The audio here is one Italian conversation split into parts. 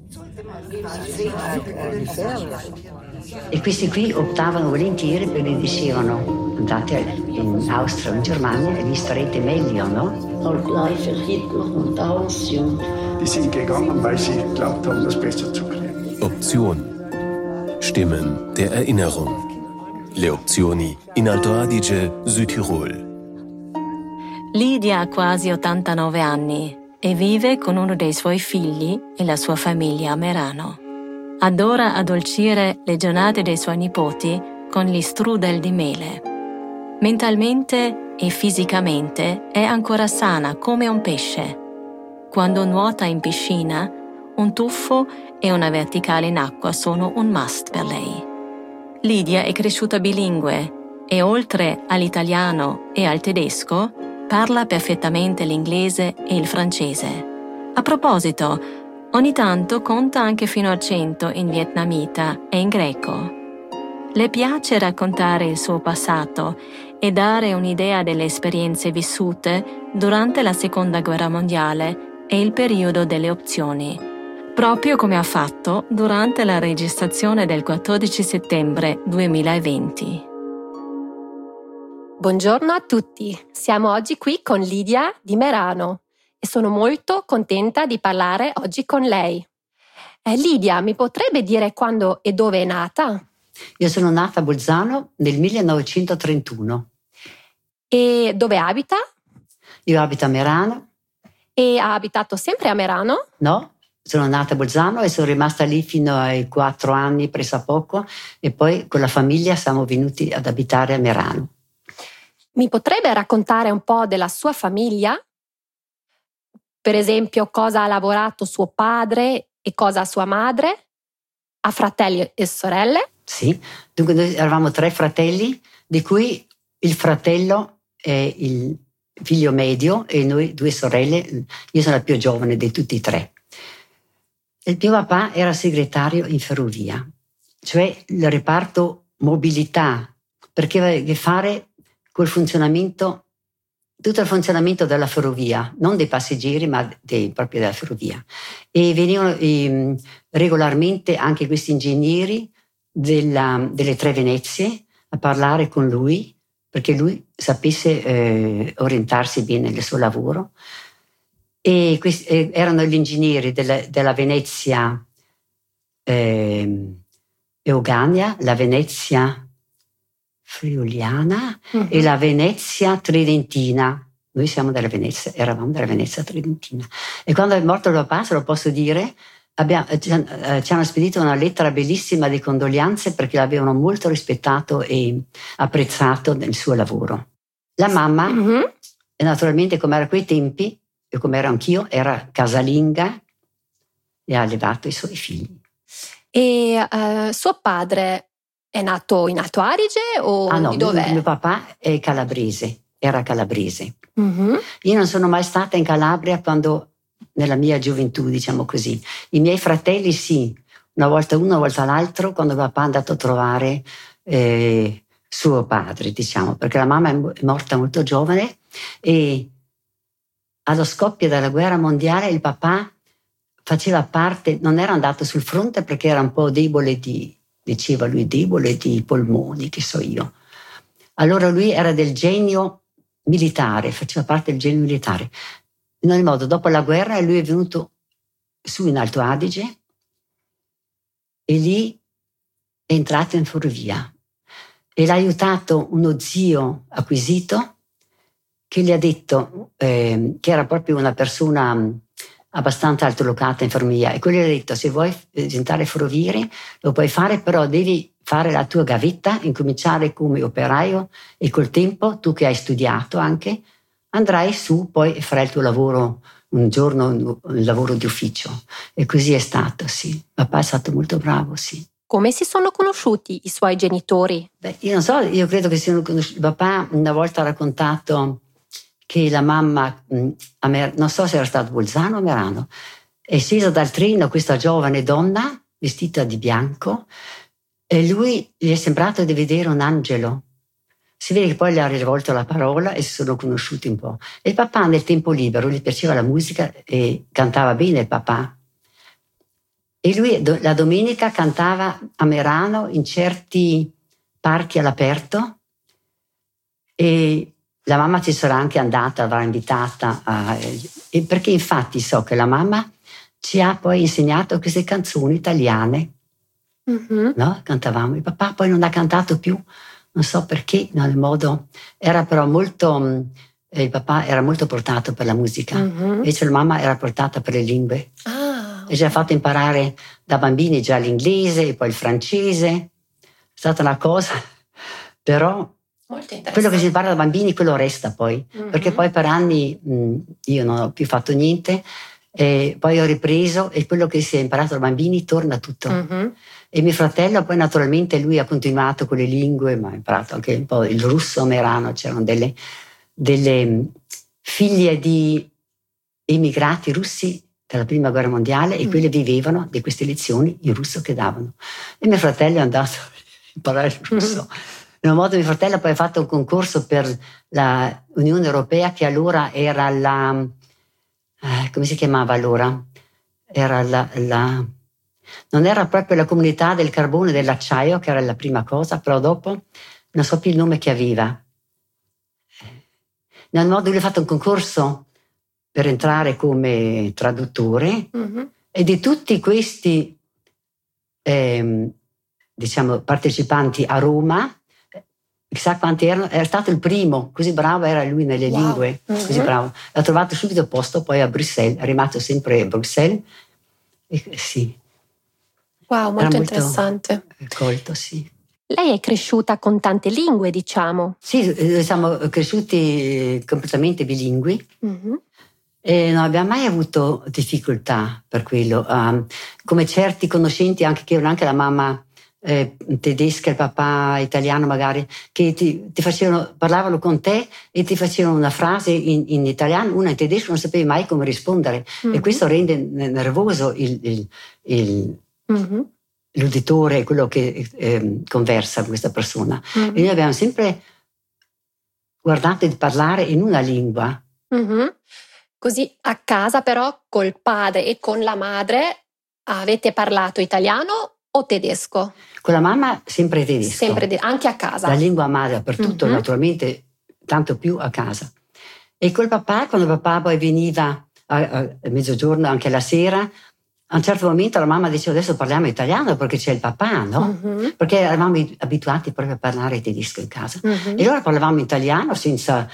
E questi qui optavano volentieri perché dicevano: andate in Austria o in Germania e vi starete meglio, no? Die sind gegangen, weil sie geglaubt haben, das besser zu kriegen. Option. Stimmen der Erinnerung. Le opzioni in Alto Adige, Südtirol. Lidia ha quasi 89 anni e vive con uno dei suoi figli e la sua famiglia a Merano. Adora addolcire le giornate dei suoi nipoti con gli strudel di mele. Mentalmente e fisicamente è ancora sana come un pesce. Quando nuota in piscina, un tuffo e una verticale in acqua sono un must per lei. Lidia è cresciuta bilingue e oltre all'italiano e al tedesco parla perfettamente l'inglese e il francese. A proposito, ogni tanto conta anche fino a 100 in vietnamita e in greco. Le piace raccontare il suo passato e dare un'idea delle esperienze vissute durante la Seconda Guerra Mondiale e il periodo delle opzioni, proprio come ha fatto durante la registrazione del 14 settembre 2020. Buongiorno a tutti, siamo oggi qui con Lidia di Merano e sono molto contenta di parlare oggi con lei. Lidia, mi potrebbe dire quando e dove è nata? Io sono nata a Bolzano nel 1931. E dove abita? Io abito a Merano. E ha abitato sempre a Merano? No, sono nata a Bolzano e sono rimasta lì fino ai 4 anni, pressappoco, e poi con la famiglia siamo venuti ad abitare a Merano. Mi potrebbe raccontare un po' della sua famiglia? Per esempio, cosa ha lavorato suo padre e cosa sua madre? Ha fratelli e sorelle? Sì, dunque noi eravamo 3 fratelli, di cui il fratello è il figlio medio e noi 2 sorelle. Io sono la più giovane di tutti e 3. Il mio papà era segretario in ferrovia, cioè il reparto mobilità, perché aveva a che fare col funzionamento, tutto il funzionamento della ferrovia, non dei passeggeri ma proprio della ferrovia. E venivano regolarmente anche questi ingegneri delle 3 Venezie a parlare con lui perché lui sapesse orientarsi bene nel suo lavoro. E questi erano gli ingegneri della Venezia Eugania, la Venezia Friuliana e la Venezia Tridentina. Noi siamo della Venezia, eravamo della Venezia Tridentina. E quando è morto il papà, se lo posso dire, ci hanno spedito una lettera bellissima di condoglianze perché l'avevano molto rispettato e apprezzato nel suo lavoro. La mamma, naturalmente come era a quei tempi, e come ero anch'io, era casalinga e ha allevato i suoi figli. E suo padre è nato in Alto Adige o no, di dov'è? Mio papà è calabrese, era calabrese. Io non sono mai stata in Calabria quando, nella mia gioventù, diciamo così. I miei fratelli sì, una volta uno, una volta l'altro, quando papà è andato a trovare suo padre, diciamo, perché la mamma è morta molto giovane e allo scoppio della guerra mondiale il papà faceva parte, non era andato sul fronte perché era un po' debole diceva lui, debole di polmoni, che so io. Allora lui era del genio militare, faceva parte del genio militare. In ogni modo, dopo la guerra lui è venuto su in Alto Adige e lì è entrato in ferrovia e l'ha aiutato uno zio acquisito che gli ha detto che era proprio una persona abbastanza altolocata in ferrovia, e quello gli ha detto: se vuoi diventare ferroviere lo puoi fare, però devi fare la tua gavetta, incominciare come operaio e col tempo, tu che hai studiato anche, andrai su poi e farai il tuo lavoro un giorno, un lavoro di ufficio. E così è stato, sì. Papà è stato molto bravo, sì. Come si sono conosciuti i suoi genitori? Io non so, io credo che siano conosciuti. Papà una volta ha raccontato che la mamma, non so se era stato Bolzano o Merano, è scesa dal treno questa giovane donna vestita di bianco e lui gli è sembrato di vedere un angelo. Si vede che poi le ha rivolto la parola e si sono conosciuti un po'. E il papà nel tempo libero gli piaceva la musica e cantava bene il papà. E lui la domenica cantava a Merano in certi parchi all'aperto, e la mamma ci sarà anche andata, l'avrà invitata, perché infatti so che la mamma ci ha poi insegnato queste canzoni italiane, no? Cantavamo. Il papà poi non ha cantato più, non so perché, nel modo, era però molto, il papà era molto portato per la musica, invece la mamma era portata per le lingue. E ci ha fatto imparare da bambini già l'inglese e poi il francese. È stata una cosa, però molto interessante. Quello che si impara da bambini, quello resta poi, perché poi per anni io non ho più fatto niente, e poi ho ripreso, e quello che si è imparato da bambini torna tutto. E mio fratello poi naturalmente lui ha continuato con le lingue, ma ha imparato anche un po' il russo a Merano. C'erano delle figlie di immigrati russi dalla prima guerra mondiale, e quelle vivevano di queste lezioni in russo che davano. E mio fratello è andato a imparare il russo. In un modo mio fratello poi ha fatto un concorso per la Unione Europea, che allora era la... come si chiamava allora? Era non era proprio la comunità del carbone e dell'acciaio, che era la prima cosa, però dopo non so più il nome che aveva. In un modo lui ha fatto un concorso per entrare come traduttore, e di tutti questi diciamo partecipanti a Roma, chissà quanti erano, era stato il primo, così bravo era lui nelle lingue, così bravo. L'ha trovato subito posto poi a Bruxelles, è rimasto sempre a Bruxelles. Sì. Wow, molto interessante. Colto, sì. Lei è cresciuta con tante lingue, diciamo. Sì, siamo cresciuti completamente bilingui. E non abbiamo mai avuto difficoltà per quello. Come certi conoscenti, anche che anche la mamma tedesca, il papà italiano magari, che ti facevano, parlavano con te e ti facevano una frase in italiano, una in tedesco, non sapevi mai come rispondere. E questo rende nervoso l'uditore, quello che conversa con questa persona. E noi abbiamo sempre guardato di parlare in una lingua. Così a casa però col padre e con la madre avete parlato italiano o tedesco? Con la mamma sempre tedesco. Sempre anche a casa? La lingua madre dappertutto, naturalmente, tanto più a casa. E col papà, quando il papà poi veniva a mezzogiorno, anche la sera, a un certo momento la mamma diceva: adesso parliamo italiano perché c'è il papà, no? Perché eravamo abituati proprio a parlare tedesco in casa. E allora parlavamo italiano senza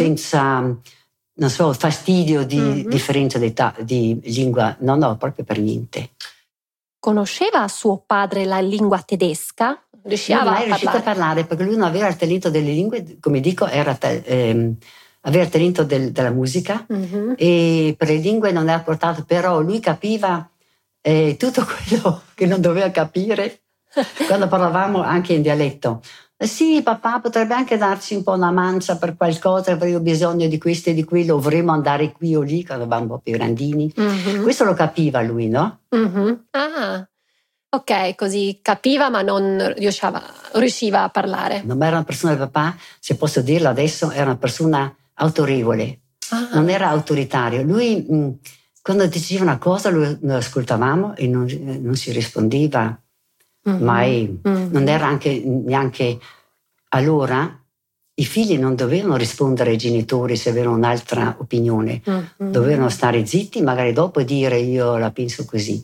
non so, fastidio di differenza di lingua, no, proprio per niente. Conosceva suo padre la lingua tedesca? Non è riuscito a parlare perché lui non aveva il talento delle lingue, come dico, aveva il talento della musica, e per le lingue non era portato, però lui capiva tutto quello che non doveva capire quando parlavamo anche in dialetto. Sì, papà potrebbe anche darci un po' una mancia per qualcosa, avrei bisogno di questo e di quello, vorremmo andare qui o lì quando eravamo un po' più grandini. Questo lo capiva lui, no? Ah, ok, così capiva ma non riusciva a parlare. Non era una persona del papà, se posso dirlo adesso, era una persona autorevole, non era autoritario. Lui, quando diceva una cosa, noi ascoltavamo e non si rispondeva. Mai. Non era anche neanche allora, i figli non dovevano rispondere ai genitori se avevano un'altra opinione, dovevano stare zitti, magari dopo dire io la penso così.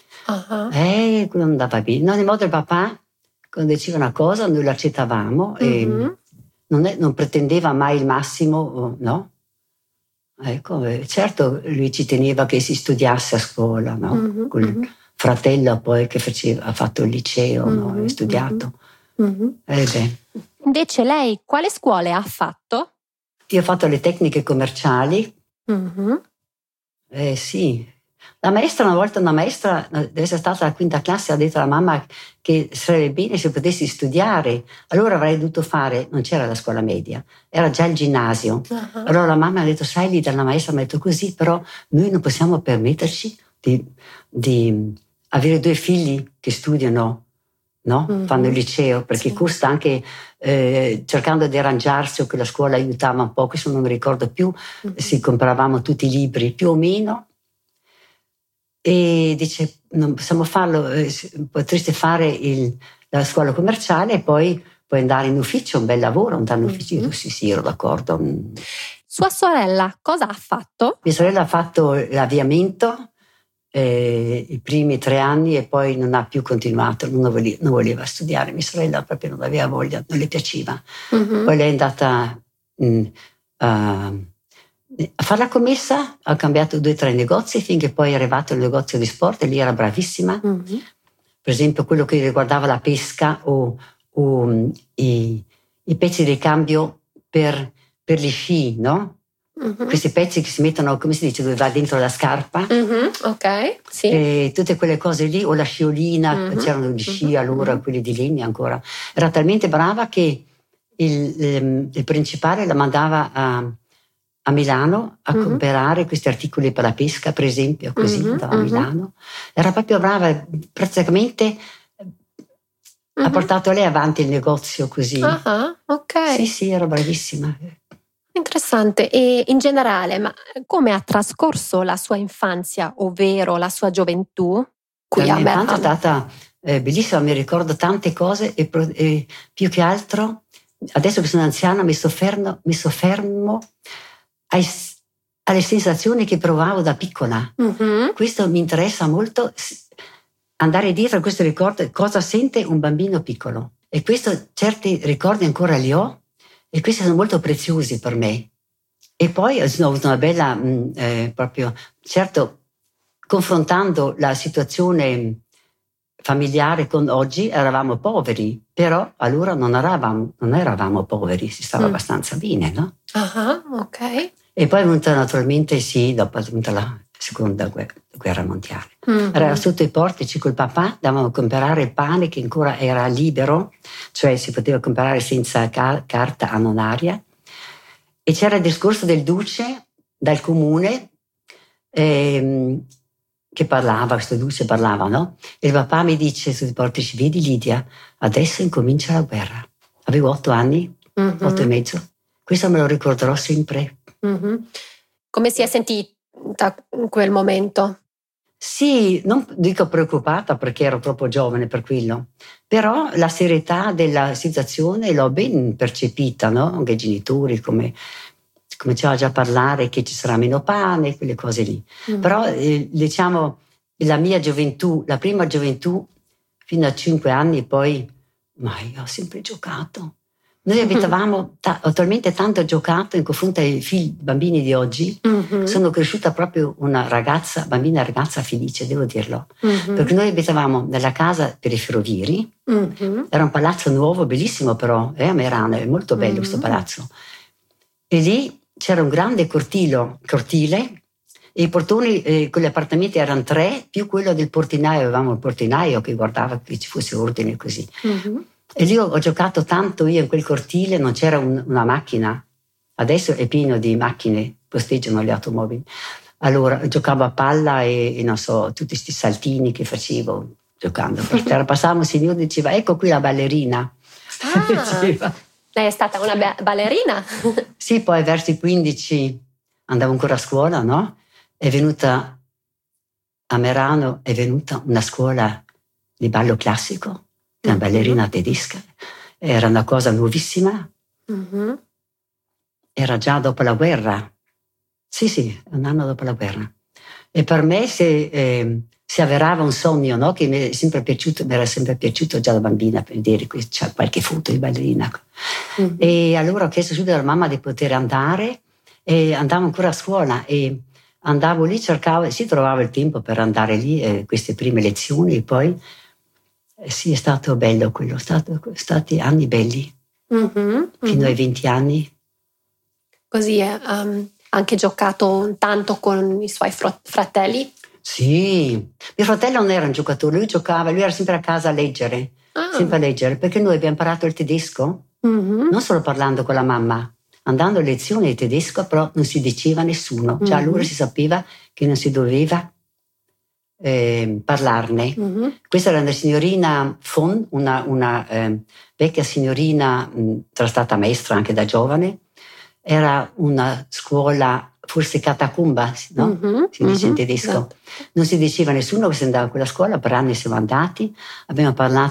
Non andava bene. No, in modo il papà, quando diceva una cosa noi l'accettavamo e non pretendeva mai il massimo, no? Ecco, certo lui ci teneva che si studiasse a scuola, no? Col fratello poi che ha fatto il liceo, no? Ha studiato. Invece lei quale scuole ha fatto? Io ho fatto le tecniche commerciali. Sì. La maestra, deve essere stata la quinta classe, ha detto alla mamma che sarebbe bene se potessi studiare. Allora avrei dovuto fare, non c'era la scuola media, era già il ginnasio. Allora la mamma ha detto: sai, lì dalla maestra mi ha detto così, però noi non possiamo permetterci di avere 2 figli che studiano, no? Fanno il liceo, perché costa anche, cercando di arrangiarsi o che la scuola aiutava un po', questo non mi ricordo più, si compravamo tutti i libri più o meno. e dice non possiamo farlo, potreste fare la scuola commerciale e poi puoi andare in ufficio, un bel lavoro, andare in ufficio. Io sì, ero d'accordo. Sua sorella cosa ha fatto? Mia sorella ha fatto l'avviamento i primi 3 anni e poi non ha più continuato, non voleva studiare. Mia sorella proprio non aveva voglia, non le piaceva. Poi lei è andata a fare la commessa, ha cambiato 2 o 3 negozi finché poi è arrivato al negozio di sport e lì era bravissima. Per esempio quello che riguardava la pesca o i pezzi di ricambio per gli sci, no? Questi pezzi che si mettono, come si dice, dove va dentro la scarpa. Ok, sì. E tutte quelle cose lì, o la sciolina, c'erano gli sci allora, quelli di legno ancora. Era talmente brava che il principale la mandava a Milano a comprare questi articoli per la pesca, per esempio, così andava a Milano. Era proprio brava, praticamente ha portato lei avanti il negozio così. Ok. Sì, era bravissima. Interessante. E in generale, ma come ha trascorso la sua infanzia, ovvero la sua gioventù? La mia infanzia è stata bellissima, mi ricordo tante cose e più che altro, adesso che sono anziana, mi soffermo alle sensazioni che provavo da piccola. Questo mi interessa molto, andare dietro a questo ricordo, cosa sente un bambino piccolo. E questo, certi ricordi ancora li ho, e questi sono molto preziosi per me. E poi ho avuto una bella, proprio, certo, confrontando la situazione familiare con oggi, eravamo poveri, però allora non eravamo poveri, si stava abbastanza bene, no? Ok. E poi è venuta naturalmente, dopo è venuta la seconda guerra mondiale. Era sotto i portici col papà, dovevamo comprare il pane che ancora era libero, cioè si poteva comprare senza carta annonaria, e c'era il discorso del duce dal comune che parlava, questo duce parlava, no? E il papà mi dice sui portici: vedi Lidia, adesso incomincia la guerra. Avevo 8 anni, 8 e mezzo. Questo me lo ricorderò sempre. Come si è sentita in quel momento? Sì, non dico preoccupata perché ero troppo giovane per quello, però la serietà della situazione l'ho ben percepita, no? Anche i genitori cominciava già a parlare che ci sarà meno pane, quelle cose lì. Però diciamo la mia gioventù, la prima gioventù fino a 5 anni, poi io ho sempre giocato. Noi abitavamo talmente tanto giocato in confronto ai bambini di oggi. Sono cresciuta proprio una bambina ragazza felice, devo dirlo. Perché noi abitavamo nella casa per i ferrovieri. Era un palazzo nuovo, bellissimo però, a Merano, è molto bello questo palazzo. E lì c'era un grande cortile e i portoni con gli appartamenti erano 3, più quello del portinaio. Avevamo il portinaio che guardava che ci fosse ordine così. E lì ho giocato tanto io in quel cortile, non c'era una macchina. Adesso è pieno di macchine, posteggiano le automobili. Allora giocavo a palla e non so, tutti questi saltini che facevo giocando per terra. Passava un signore e diceva: ecco qui la ballerina. Lei è stata una ballerina? Sì, poi verso i 15 andavo ancora a scuola, no? È venuta a Merano, è venuta una scuola di ballo classico, una ballerina tedesca. Era una cosa nuovissima. Era già dopo la guerra. Sì, un anno dopo la guerra. E per me si avverava un sogno, no? Che mi era sempre piaciuto già da bambina, per vedere qui c'è qualche foto di ballerina. E allora ho chiesto subito alla mamma di poter andare, e andavo ancora a scuola e andavo lì, trovavo il tempo per andare lì, queste prime lezioni, e poi sì, è stato bello quello, stati anni belli, fino ai 20 anni. Così ha anche giocato tanto con i suoi fratelli? Sì, mio fratello non era un giocatore, lui era sempre a casa a leggere, sempre a leggere, perché noi abbiamo imparato il tedesco, non solo parlando con la mamma, andando a lezioni di tedesco, però non si diceva nessuno, già allora si sapeva che non si doveva parlarne. Questa era una signorina Fon, una vecchia signorina, era stata maestra anche da giovane. Era una scuola forse catacomba, no? Si dice in tedesco. Esatto. Non si diceva a nessuno che si andava a quella scuola, per anni siamo andati, abbiamo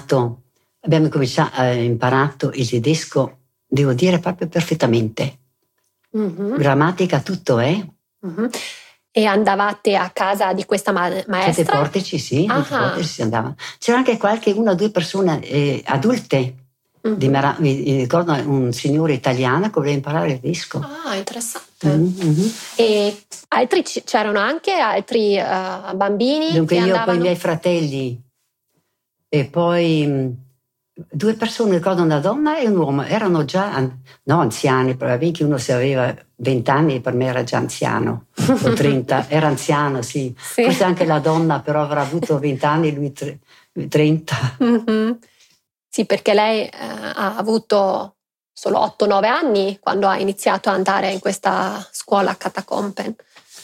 imparato il tedesco, devo dire, proprio perfettamente. Grammatica, tutto, E andavate a casa di questa maestra? Sette Portici, sì, si andava. C'era anche una o due persone adulte. Mi ricordo un signore italiano che voleva imparare il tedesco. Ah, interessante. E c'erano anche altri bambini? Dunque che io andavano... con i miei fratelli e poi 2 persone, ricordo una donna e un uomo, erano già anziani, probabilmente uno se aveva 20 anni per me era già anziano, o 30, era anziano, sì. Forse anche la donna però avrà avuto 20 anni, lui 30. Sì, perché lei ha avuto solo 8-9 anni quando ha iniziato ad andare in questa scuola a Catacomben.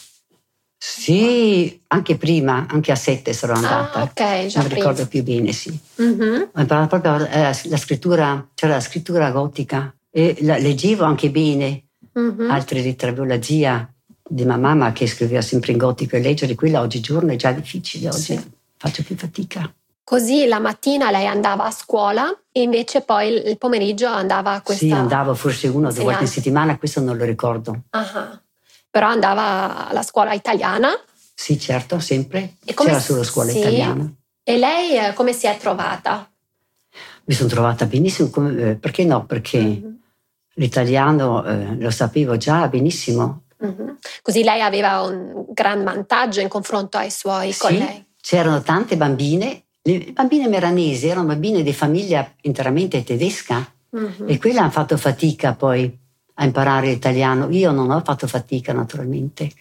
Sì, anche prima, anche a 7 sono andata. Ok, già non mi ricordo più bene, sì. Ho imparato proprio la scrittura, c'era la scrittura gotica e leggevo anche bene. Altre lettere, la zia di mia mamma che scriveva sempre in gotico, e leggere quella oggigiorno è già difficile, oggi faccio più fatica. Così la mattina lei andava a scuola e invece poi il pomeriggio andava a questa... Sì, andavo forse 1 o 2 volte in settimana, questo non lo ricordo. Però andava alla scuola italiana? Sì, certo, sempre. C'era solo scuola italiana. E lei come si è trovata? Mi sono trovata benissimo, perché no? Perché l'italiano lo sapevo già benissimo. Così lei aveva un gran vantaggio in confronto ai suoi colleghi. C'erano tante bambine, le bambine meranesi erano bambine di famiglia interamente tedesca e quelle hanno fatto fatica poi a imparare l'italiano. Io non ho fatto fatica, naturalmente.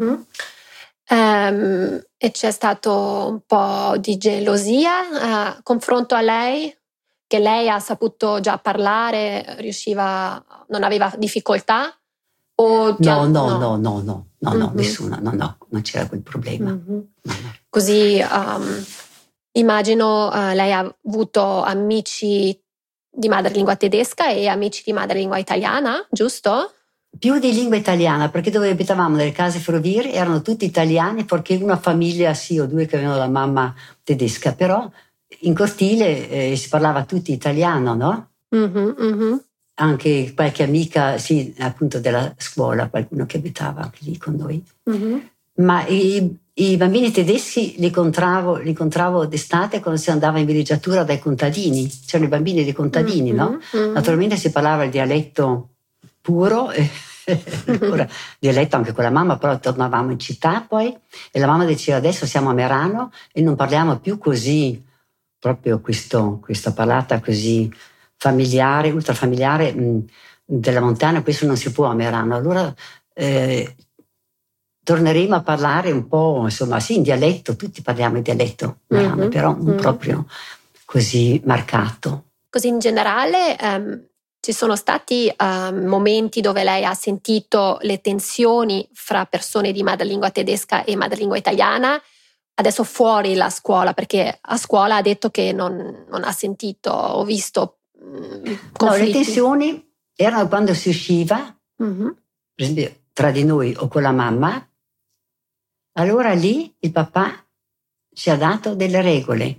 E c'è stato un po' di gelosia confronto a lei? Che lei ha saputo già parlare, non aveva difficoltà? No, nessuna, non c'era quel problema. No. Così immagino lei ha avuto amici di madrelingua tedesca e amici di madrelingua italiana, giusto? Più di lingua italiana, perché dove abitavamo nelle case ferroviarie erano tutti italiani, perché una famiglia, sì o 2 che avevano la mamma tedesca, però in cortile si parlava tutti italiano, no? Anche qualche amica, sì, appunto della scuola, qualcuno che abitava anche lì con noi. Ma i bambini tedeschi li incontravo d'estate quando si andava in villeggiatura dai contadini. C'erano i bambini dei contadini, no? Naturalmente si parlava il dialetto puro, ora, dialetto anche con la mamma, però tornavamo in città poi e la mamma diceva adesso siamo a Merano e non parliamo più così, proprio questa parlata così familiare, ultrafamiliare della montagna, questo non si può a Merano. Allora torneremo a parlare un po', insomma, sì, in dialetto, tutti parliamo in dialetto, Merano, però non proprio così marcato. Così in generale ci sono stati momenti dove lei ha sentito le tensioni fra persone di madrelingua tedesca e madrelingua italiana, adesso fuori la scuola, perché a scuola ha detto che non ha sentito o visto conflitti. No, le tensioni erano quando si usciva, per esempio tra di noi o con la mamma, allora lì il papà ci ha dato delle regole.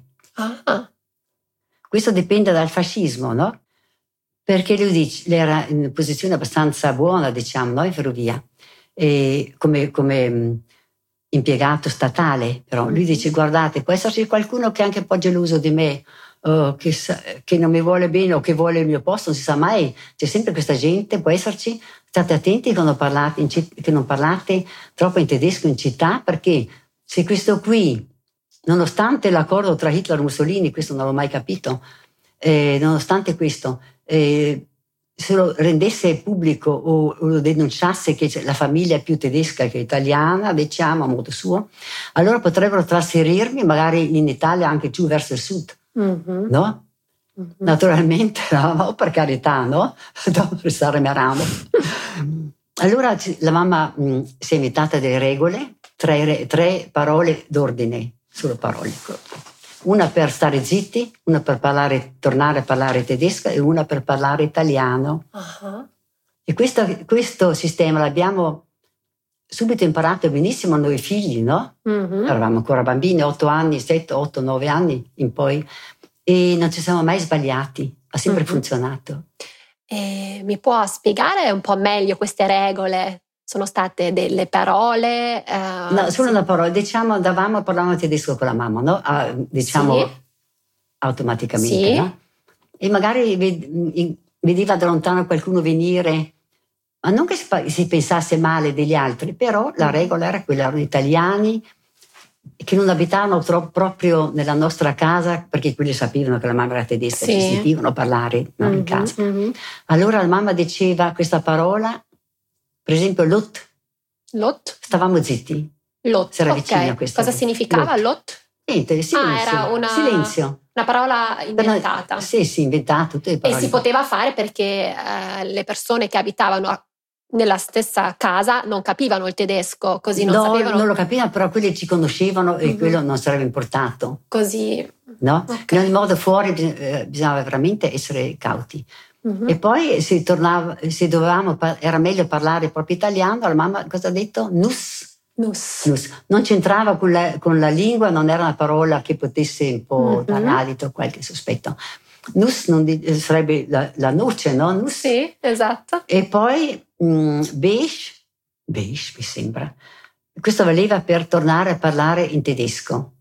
Questo dipende dal fascismo, no? Perché lui era in posizione abbastanza buona, diciamo, no? In ferrovia, e come impiegato statale, però lui dice guardate, può esserci qualcuno che è anche un po' geloso di me, che non mi vuole bene o che vuole il mio posto, non si sa mai, c'è sempre questa gente, può esserci, state attenti che non parlate troppo in tedesco in città, perché se questo qui, nonostante l'accordo tra Hitler e Mussolini, questo non l'ho mai capito, nonostante questo, se lo rendesse pubblico o lo denunciasse che la famiglia è più tedesca che italiana, diciamo a modo suo, allora potrebbero trasferirmi magari in Italia anche giù verso il sud, no? Naturalmente, no, per carità, no? Dopo restare a Merano. Allora la mamma si è inventata delle regole, 3 parole d'ordine, solo parole. Una per stare zitti, una per tornare a parlare tedesco e una per parlare italiano. E questo sistema l'abbiamo subito imparato benissimo noi figli, no? Eravamo ancora bambini, 8 anni, 7, 8, 9 anni in poi, e non ci siamo mai sbagliati, ha sempre funzionato. Mi può spiegare un po' meglio queste regole? Sono state delle parole? No, solo una parola. Diciamo, parlavamo tedesco con la mamma, no? Automaticamente, no? E magari vedeva da lontano qualcuno venire, ma non che si pensasse male degli altri, però la regola era quella, erano italiani che non abitavano proprio nella nostra casa, perché quelli sapevano che la mamma era tedesca, ci sentivano parlare, no, in casa. Allora la mamma diceva questa parola, per esempio lot. Stavamo zitti. Lot, si era vicino a questa. Cosa significava lot? Niente, silenzio. Era silenzio. Una parola inventata. Sì, inventata. Tutte le parole. E si poteva fare perché le persone che abitavano nella stessa casa non capivano il tedesco, così non sapevano. Non lo capivano, però quelli ci conoscevano e quello non sarebbe importato. Così. No? In ogni modo fuori bisognava veramente essere cauti. E poi era meglio parlare proprio italiano. La mamma cosa ha detto? Nus. Non c'entrava con la lingua, non era una parola che potesse un po' dare adito, qualche sospetto. Nus sarebbe la noce, no? Nus. Sì, esatto. E poi beige mi sembra. Questo valeva per tornare a parlare in tedesco.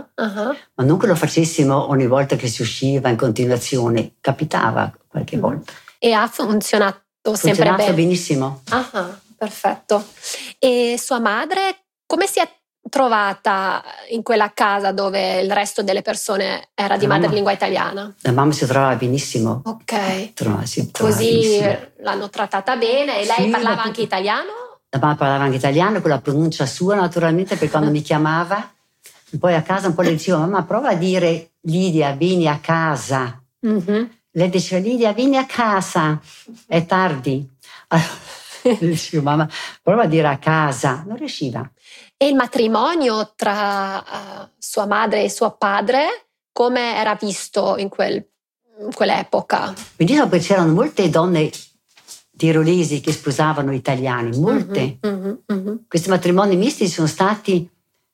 Ma non che lo facessimo ogni volta che si usciva in continuazione, capitava qualche volta. E ha funzionato sempre bene? Benissimo. Perfetto. E sua madre come si è trovata in quella casa dove il resto delle persone era di madrelingua italiana? La mamma si trovava benissimo. Ok. Così l'hanno trattata bene. E lei parlava anche italiano? La mamma parlava anche italiano, con la pronuncia sua naturalmente, perché quando mi chiamava, poi a casa un po' le dicevo: mamma, prova a dire Lidia, vieni a casa. Lei diceva: Lidia, vieni a casa, è tardi. Allora, dicevo: mamma, prova a dire a casa. Non riusciva. E il matrimonio tra sua madre e suo padre, come era visto in quell'epoca? Benissimo, poi c'erano molte donne tirolesi che sposavano italiani, molte. Questi matrimoni misti sono stati,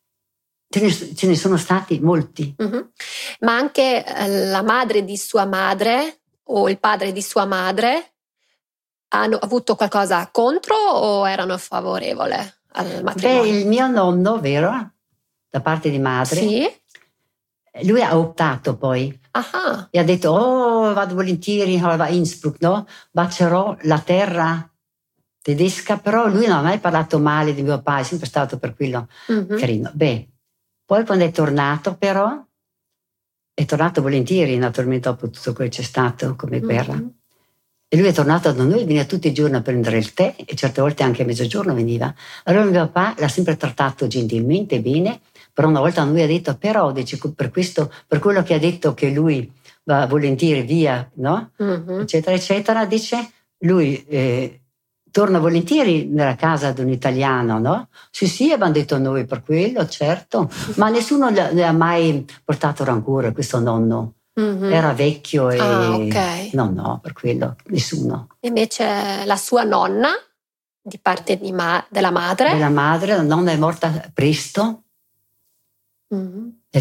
ce ne sono stati molti. Ma anche la madre di sua madre o il padre di sua madre hanno avuto qualcosa contro o erano favorevoli al matrimonio? Il mio nonno, vero? Da parte di madre. Sì. Lui ha optato poi. E ha detto: vado volentieri a Innsbruck, no? Bacerò la terra tedesca, però lui non ha mai parlato male di mio papà, è sempre stato per quello carino. Poi quando è tornato però, è tornato volentieri, naturalmente dopo tutto quello che c'è stato come guerra. E lui è tornato da noi, veniva tutti i giorni a prendere il tè e certe volte anche a mezzogiorno veniva. Allora mio papà l'ha sempre trattato gentilmente, bene, però una volta a lui ha detto: però dice, per quello che ha detto che lui va volentieri via, no? Eccetera, eccetera, dice, lui torna volentieri nella casa di un italiano, no? Sì, abbiamo detto noi per quello, certo, ma nessuno le ha mai portato rancore, questo nonno. Era vecchio e okay. No, per quello nessuno. Invece la sua nonna, di parte della madre? Della madre, la nonna è morta presto, nel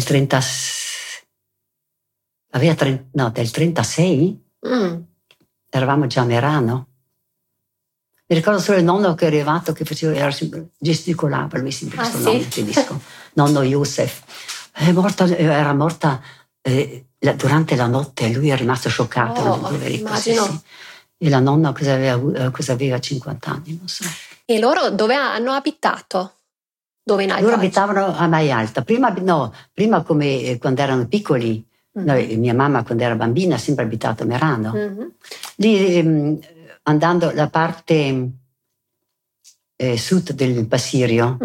36? Eravamo già a Merano. Mi ricordo solo il nonno che è arrivato, che gesticolava, lui sempre questo nonno tedesco, nonno Josef. Era morta durante la notte, lui è rimasto scioccato. Immagino. E la nonna cosa aveva 50 anni, non so. E loro dove hanno abitato? Dove in Loro abitavano a Maialta. Prima come quando erano piccoli. Mia mamma quando era bambina ha sempre abitato a Merano. Lì andando la parte sud del Passirio.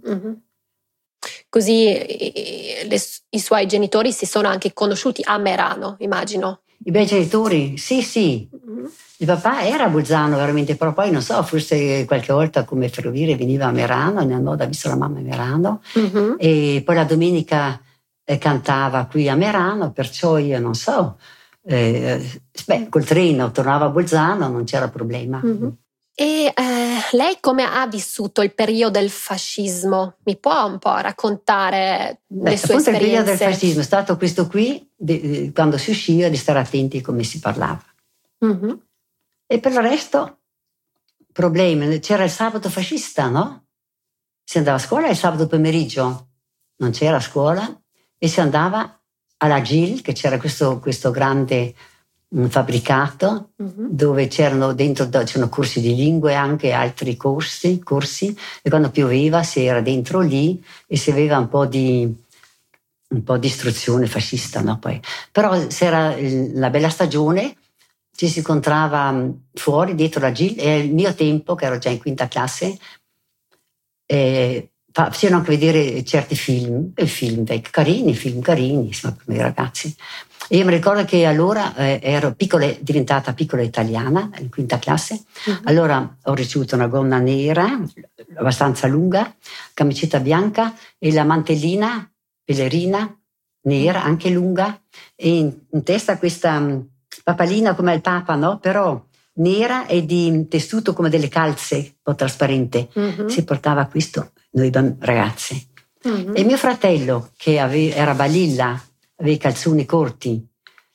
Così i suoi genitori si sono anche conosciuti a Merano, immagino. I miei genitori? Sì. Il papà era bolzano veramente, però poi non so, forse qualche volta come ferroviere veniva a Merano, ne andò da visto la mamma a Merano, e poi la domenica cantava qui a Merano, perciò io non so, col treno tornava a Bolzano, non c'era problema. E Lei come ha vissuto il periodo del fascismo? Mi può un po' raccontare le sue esperienze? Il periodo del fascismo è stato questo qui, quando si usciva, di stare attenti come si parlava. Mm-hmm. E per il resto, problemi. C'era il sabato fascista, no? Si andava a scuola il sabato pomeriggio, non c'era scuola, e si andava alla GIL, che c'era questo grande fabbricato, dove c'erano corsi di lingue, anche altri corsi, e quando pioveva si era dentro lì e si aveva un po' di istruzione fascista, no? Poi. Però se era la bella stagione, ci si incontrava fuori dietro la GIL, e al mio tempo, che ero già in quinta classe, facevano anche vedere certi film carini, insomma, per i ragazzi. E io mi ricordo che allora ero diventata piccola italiana, in quinta classe. Allora ho ricevuto una gonna nera, abbastanza lunga, camicetta bianca e la mantellina, pelerina, nera, anche lunga, e in testa questa papalina come il Papa, no? Però nera e di tessuto come delle calze, un po' trasparente. Si portava questo, noi ragazzi. E mio fratello, che era balilla, aveva i calzoni corti,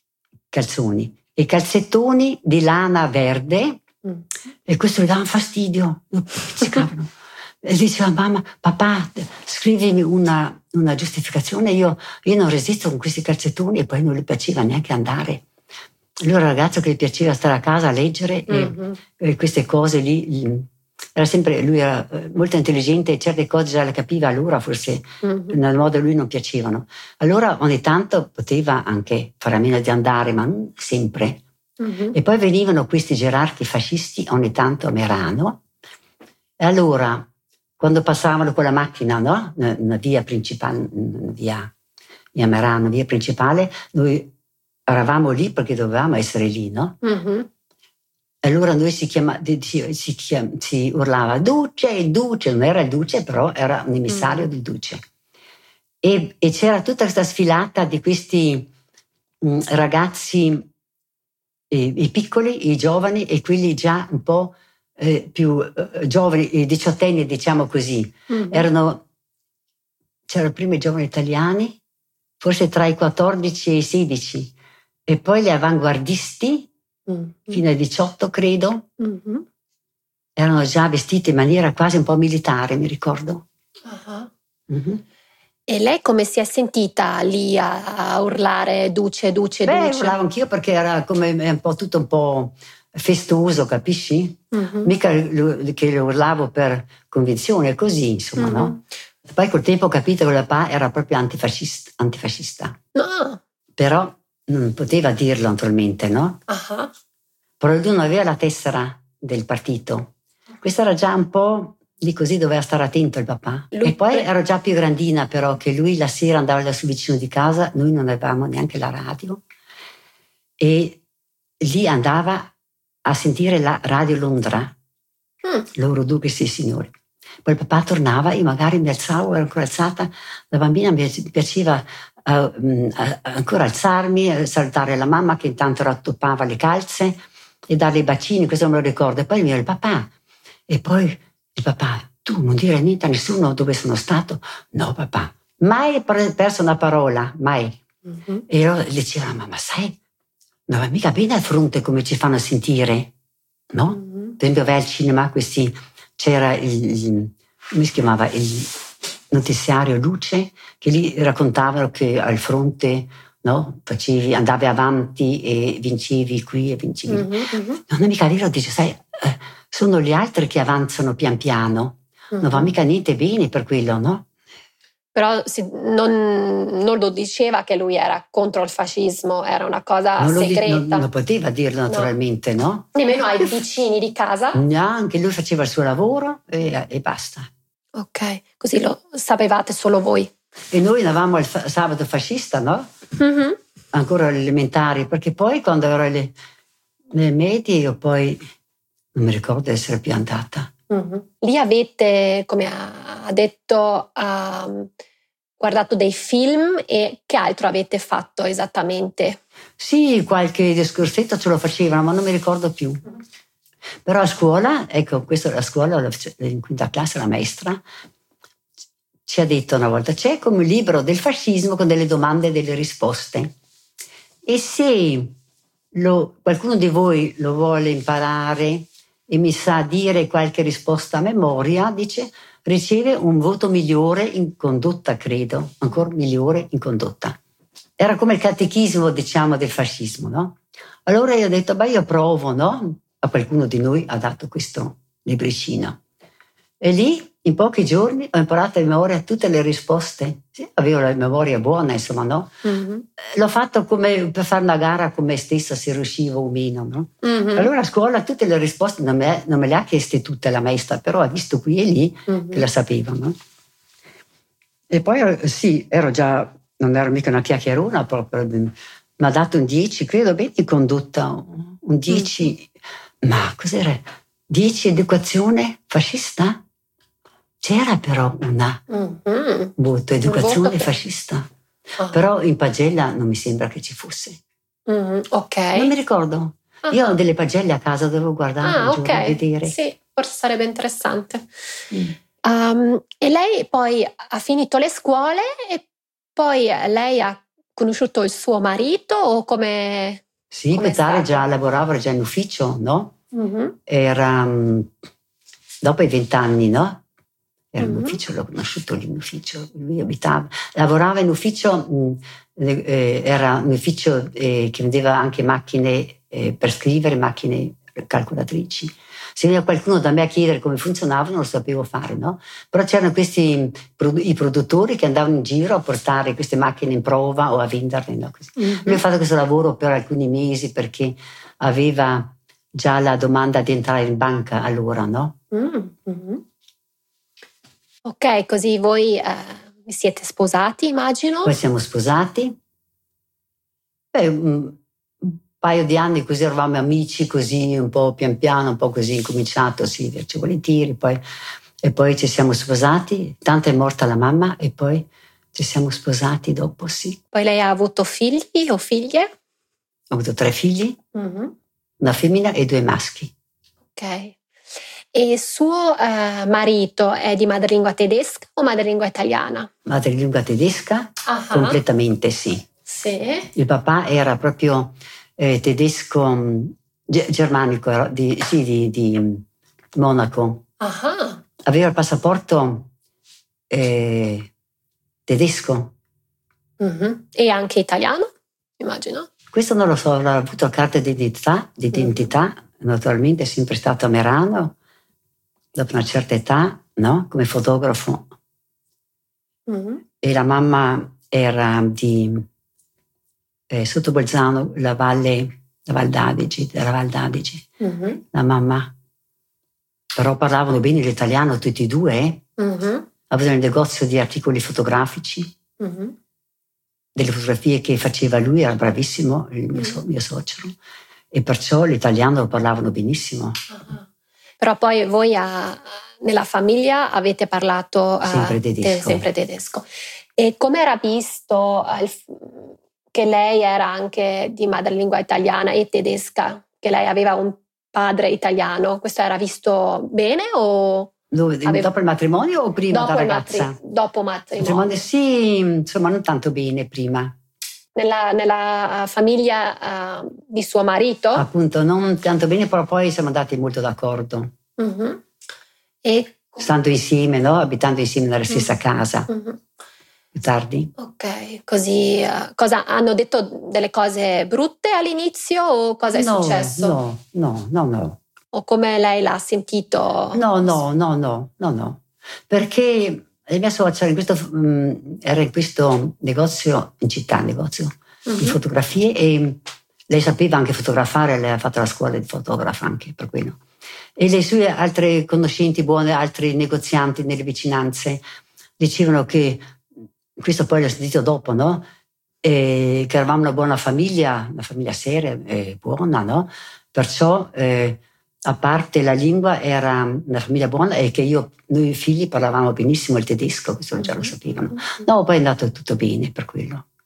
e calzettoni di lana verde, e questo gli dava fastidio, pizzicavano. E diceva: mamma, papà, scrivimi una giustificazione, io non resisto con questi calzettoni, e poi non gli piaceva neanche andare. Allora il ragazzo che gli piaceva stare a casa a leggere e queste cose lì, lui era molto intelligente e certe cose già le capiva allora, forse nel modo a lui non piacevano. Allora ogni tanto poteva anche fare a meno di andare, ma non sempre. E poi venivano questi gerarchi fascisti ogni tanto a Merano, e allora quando passavano con la macchina, no? Una via principale, via Merano, via principale, noi eravamo lì perché dovevamo essere lì, no? Allora noi si urlava Duce, non era il Duce, però era un emissario del Duce. E c'era tutta questa sfilata di questi ragazzi, i piccoli, i giovani, e quelli già un po' più giovani, i diciottenni, diciamo così. C'erano prima i giovani italiani, forse tra i 14 e i 16, e poi gli avanguardisti, fino ai 18 credo, erano già vestiti in maniera quasi un po' militare, mi ricordo. E lei come si è sentita lì a urlare Duce, Duce, Duce? Urlavo anch'io, perché era come tutto un po' festoso, capisci? Mica che lo urlavo per convinzione, così, insomma, no? Poi col tempo ho capito che il papà era proprio antifascista. No. Però non poteva dirlo naturalmente, no? Però lui non aveva la tessera del partito. Questo era già un po' di così, doveva stare attento il papà. E poi ero già più grandina, però, che lui la sera andava da sul vicino di casa, noi non avevamo neanche la radio, e lì andava a sentire la Radio Londra, loro due, questi signori. Poi il papà tornava, io magari mi alzavo, ero ancora alzata, da bambina mi piaceva ancora alzarmi, salutare la mamma che intanto rattoppava le calze e darle i bacini, questo me lo ricordo. E poi mi il papà, e poi il papà: tu non dire niente a nessuno dove sono stato? No papà, mai perso una parola, mai. E io le dicevo: mamma, sai, non va mica bene al fronte come ci fanno sentire, no? Per esempio vai al cinema, c'era come si chiamava, il notiziario Luce, che lì raccontavano che al fronte, no, andavi avanti e vincevi qui e vincevi. Non è mica vero, dice, sai, sono gli altri che avanzano pian piano, non va mica niente bene per quello, no? Però non lo diceva che lui era contro il fascismo, era una cosa segreta. Non poteva dirlo naturalmente, no? Nemmeno ai vicini di casa? Neanche, lui faceva il suo lavoro e basta. Ok, così lo sapevate solo voi. E noi andavamo al sabato fascista, no? Ancora alle elementari, perché poi quando ero alle medie io poi non mi ricordo di essere più andata. Lì avete, come ha detto, guardato dei film, e che altro avete fatto esattamente? Sì, qualche discorsetto ce lo facevano, ma non mi ricordo più. Però a scuola, ecco, questa è la scuola, in quinta classe la maestra ci ha detto una volta: c'è come un libro del fascismo con delle domande e delle risposte. E se qualcuno di voi lo vuole imparare e mi sa dire qualche risposta a memoria, dice, riceve un voto migliore in condotta, credo, ancora migliore in condotta. Era come il catechismo, diciamo, del fascismo, no? Allora io ho detto, io provo, no? A qualcuno di noi ha dato questo libricino. E lì, in pochi giorni, ho imparato a memoria tutte le risposte. Sì, avevo la memoria buona, insomma, no? Mm-hmm. L'ho fatto come per fare una gara con me stessa, se riuscivo o meno, no? Mm-hmm. Allora a scuola tutte le risposte non me le ha chieste tutte la maestra, però ha visto qui e lì che la sapevano. E poi, sì, non ero mica una chiacchierona proprio, mi ha dato un 10, credo bene in condotta, un 10, ma cos'era? 10 educazione fascista? C'era però una voto, educazione fascista. Però in pagella non mi sembra che ci fosse. Ok. Non mi ricordo. Io ho delle pagelle a casa, devo guardare un giorno, vedere. Sì, forse sarebbe interessante. E lei poi ha finito le scuole e poi lei ha conosciuto il suo marito o come? Sì, Petare lavorava già in ufficio, no? Era dopo i 20 anni, no? Era in ufficio, l'ho conosciuto lì in ufficio, lui lavorava in ufficio, era un ufficio che vendeva anche macchine per scrivere, macchine calcolatrici. Se veniva qualcuno da me a chiedere come funzionavano, non lo sapevo fare, no? Però c'erano i produttori che andavano in giro a portare queste macchine in prova o a venderle, no? Lui ha fatto questo lavoro per alcuni mesi perché aveva già la domanda di entrare in banca allora, no? Ok, così voi vi siete sposati, immagino? Poi siamo sposati. Un paio di anni così eravamo amici, così un po' pian piano, un po' così incominciato, sì, verci volentieri, e poi ci siamo sposati. Tanto è morta la mamma e poi ci siamo sposati dopo, sì. Poi lei ha avuto figli o figlie? Ho avuto 3 figli, una femmina e 2 maschi. Ok. E suo marito è di madrelingua tedesca o madrelingua italiana? Madrelingua tedesca, completamente sì. Sì. Il papà era proprio tedesco, germanico, di Monaco. Aveva il passaporto tedesco. E anche italiano, immagino? Questo non lo so, aveva avuto la carta d'identità, naturalmente è sempre stato a Merano. Dopo una certa età, no? Come fotografo. E la mamma era di sotto Bolzano, la Val d'Adige, della Val d'Adige. La mamma. Però parlavano bene l'italiano tutti e due. Avevano il negozio di articoli fotografici, delle fotografie che faceva lui, era bravissimo, il mio suocero. E perciò l'italiano lo parlavano benissimo. Però poi voi nella famiglia avete parlato sempre tedesco. E come era visto che lei era anche di madrelingua italiana e tedesca, che lei aveva un padre italiano? Questo era visto bene o? Dopo il matrimonio o prima da ragazza? Dopo matrimonio. Sì, insomma non tanto bene prima. Nella famiglia di suo marito? Appunto, non tanto bene, però poi siamo andati molto d'accordo. E stando insieme, no? Abitando insieme nella stessa casa. Più tardi. Ok, così cosa hanno detto delle cose brutte all'inizio o cosa è successo? No. O come lei l'ha sentito? No. Perché la mia suocera era in questo negozio, in città, di fotografie, e lei sapeva anche fotografare, lei ha fatto la scuola di fotografa anche per quello. E le sue altre conoscenti buone, altri negozianti nelle vicinanze, dicevano che, questo poi l'ho sentito dopo, no? Che eravamo una buona famiglia, una famiglia seria e buona, no? Perciò, a parte la lingua, era una famiglia buona e che noi figli parlavamo benissimo il tedesco, questo già lo sapevano. No, poi è andato tutto bene per quello.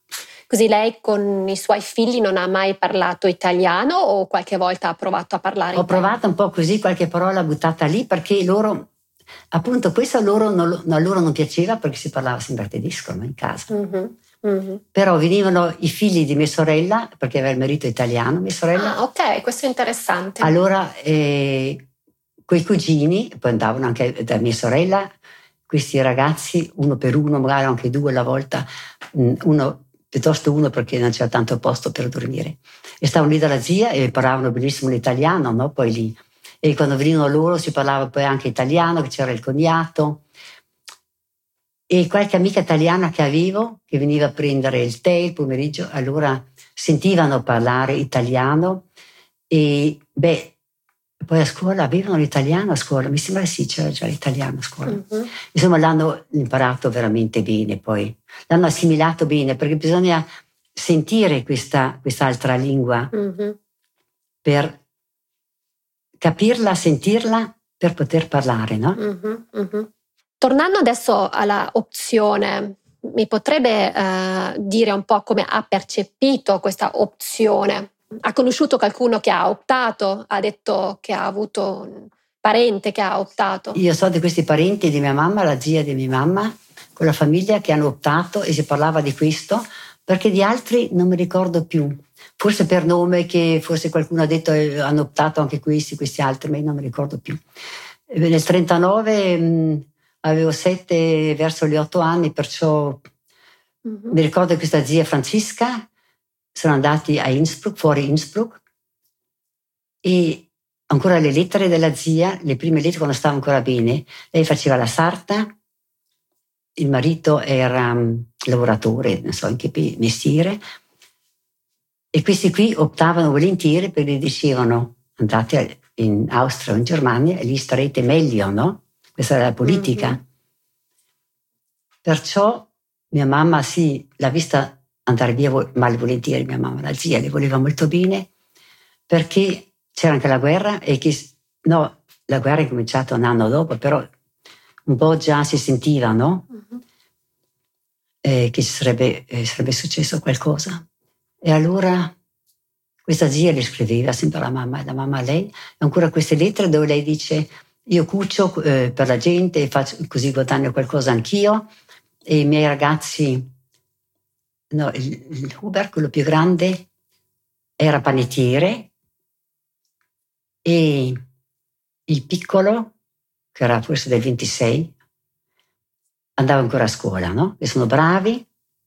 Così lei con i suoi figli non ha mai parlato italiano o qualche volta ha provato a parlare italiano? Ho provato un po' così, qualche parola buttata lì, perché loro, appunto, questo a loro non piaceva, perché si parlava sempre tedesco, no, in casa. Però venivano i figli di mia sorella, perché aveva il marito italiano, mia sorella. Ah, ok, questo è interessante. Allora, quei cugini, poi andavano anche da mia sorella, questi ragazzi, uno per uno, magari anche due alla volta, piuttosto uno perché non c'era tanto posto per dormire. E stavano lì dalla zia e parlavano benissimo l'italiano, no? Poi lì. E quando venivano loro si parlava poi anche italiano, che c'era il cognato. E qualche amica italiana che avevo, che veniva a prendere il tè il pomeriggio, allora sentivano parlare italiano e poi a scuola avevano l'italiano a scuola, mi sembra sì, c'era già l'italiano a scuola. Insomma, l'hanno imparato veramente bene, poi l'hanno assimilato bene, perché bisogna sentire quest'altra lingua per capirla, sentirla, per poter parlare, no? Tornando adesso alla opzione, mi potrebbe dire un po' come ha percepito questa opzione? Ha conosciuto qualcuno che ha optato? Ha detto che ha avuto un parente che ha optato? Io so di questi parenti di mia mamma, la zia di mia mamma, con la famiglia che hanno optato, e si parlava di questo, perché di altri non mi ricordo più. Forse per nome, che forse qualcuno ha detto hanno optato anche questi altri, ma io non mi ricordo più. Nel 1939 avevo 7 verso gli 8 anni, perciò mi ricordo che questa zia Francisca sono andati a Innsbruck, fuori Innsbruck, e ancora le lettere della zia, le prime lettere quando stava ancora bene, lei faceva la sarta, il marito era lavoratore, non so in che mestiere, e questi qui optavano volentieri perché dicevano andate in Austria o in Germania e lì starete meglio, no? Questa era la politica. Perciò mia mamma sì, l'ha vista andare via malvolentieri, mia mamma, la zia le voleva molto bene, perché c'era anche la guerra la guerra è cominciata un anno dopo, però un po' già si sentiva, no? Che sarebbe successo qualcosa. E allora questa zia le scriveva sempre alla mamma, e la mamma a lei, e ancora queste lettere dove lei dice io cucio per la gente, faccio, così guadagno qualcosa anch'io, e i miei ragazzi, il Hubert, quello più grande, era panettiere, e il piccolo, che era forse del 26, andava ancora a scuola, no? E sono bravi.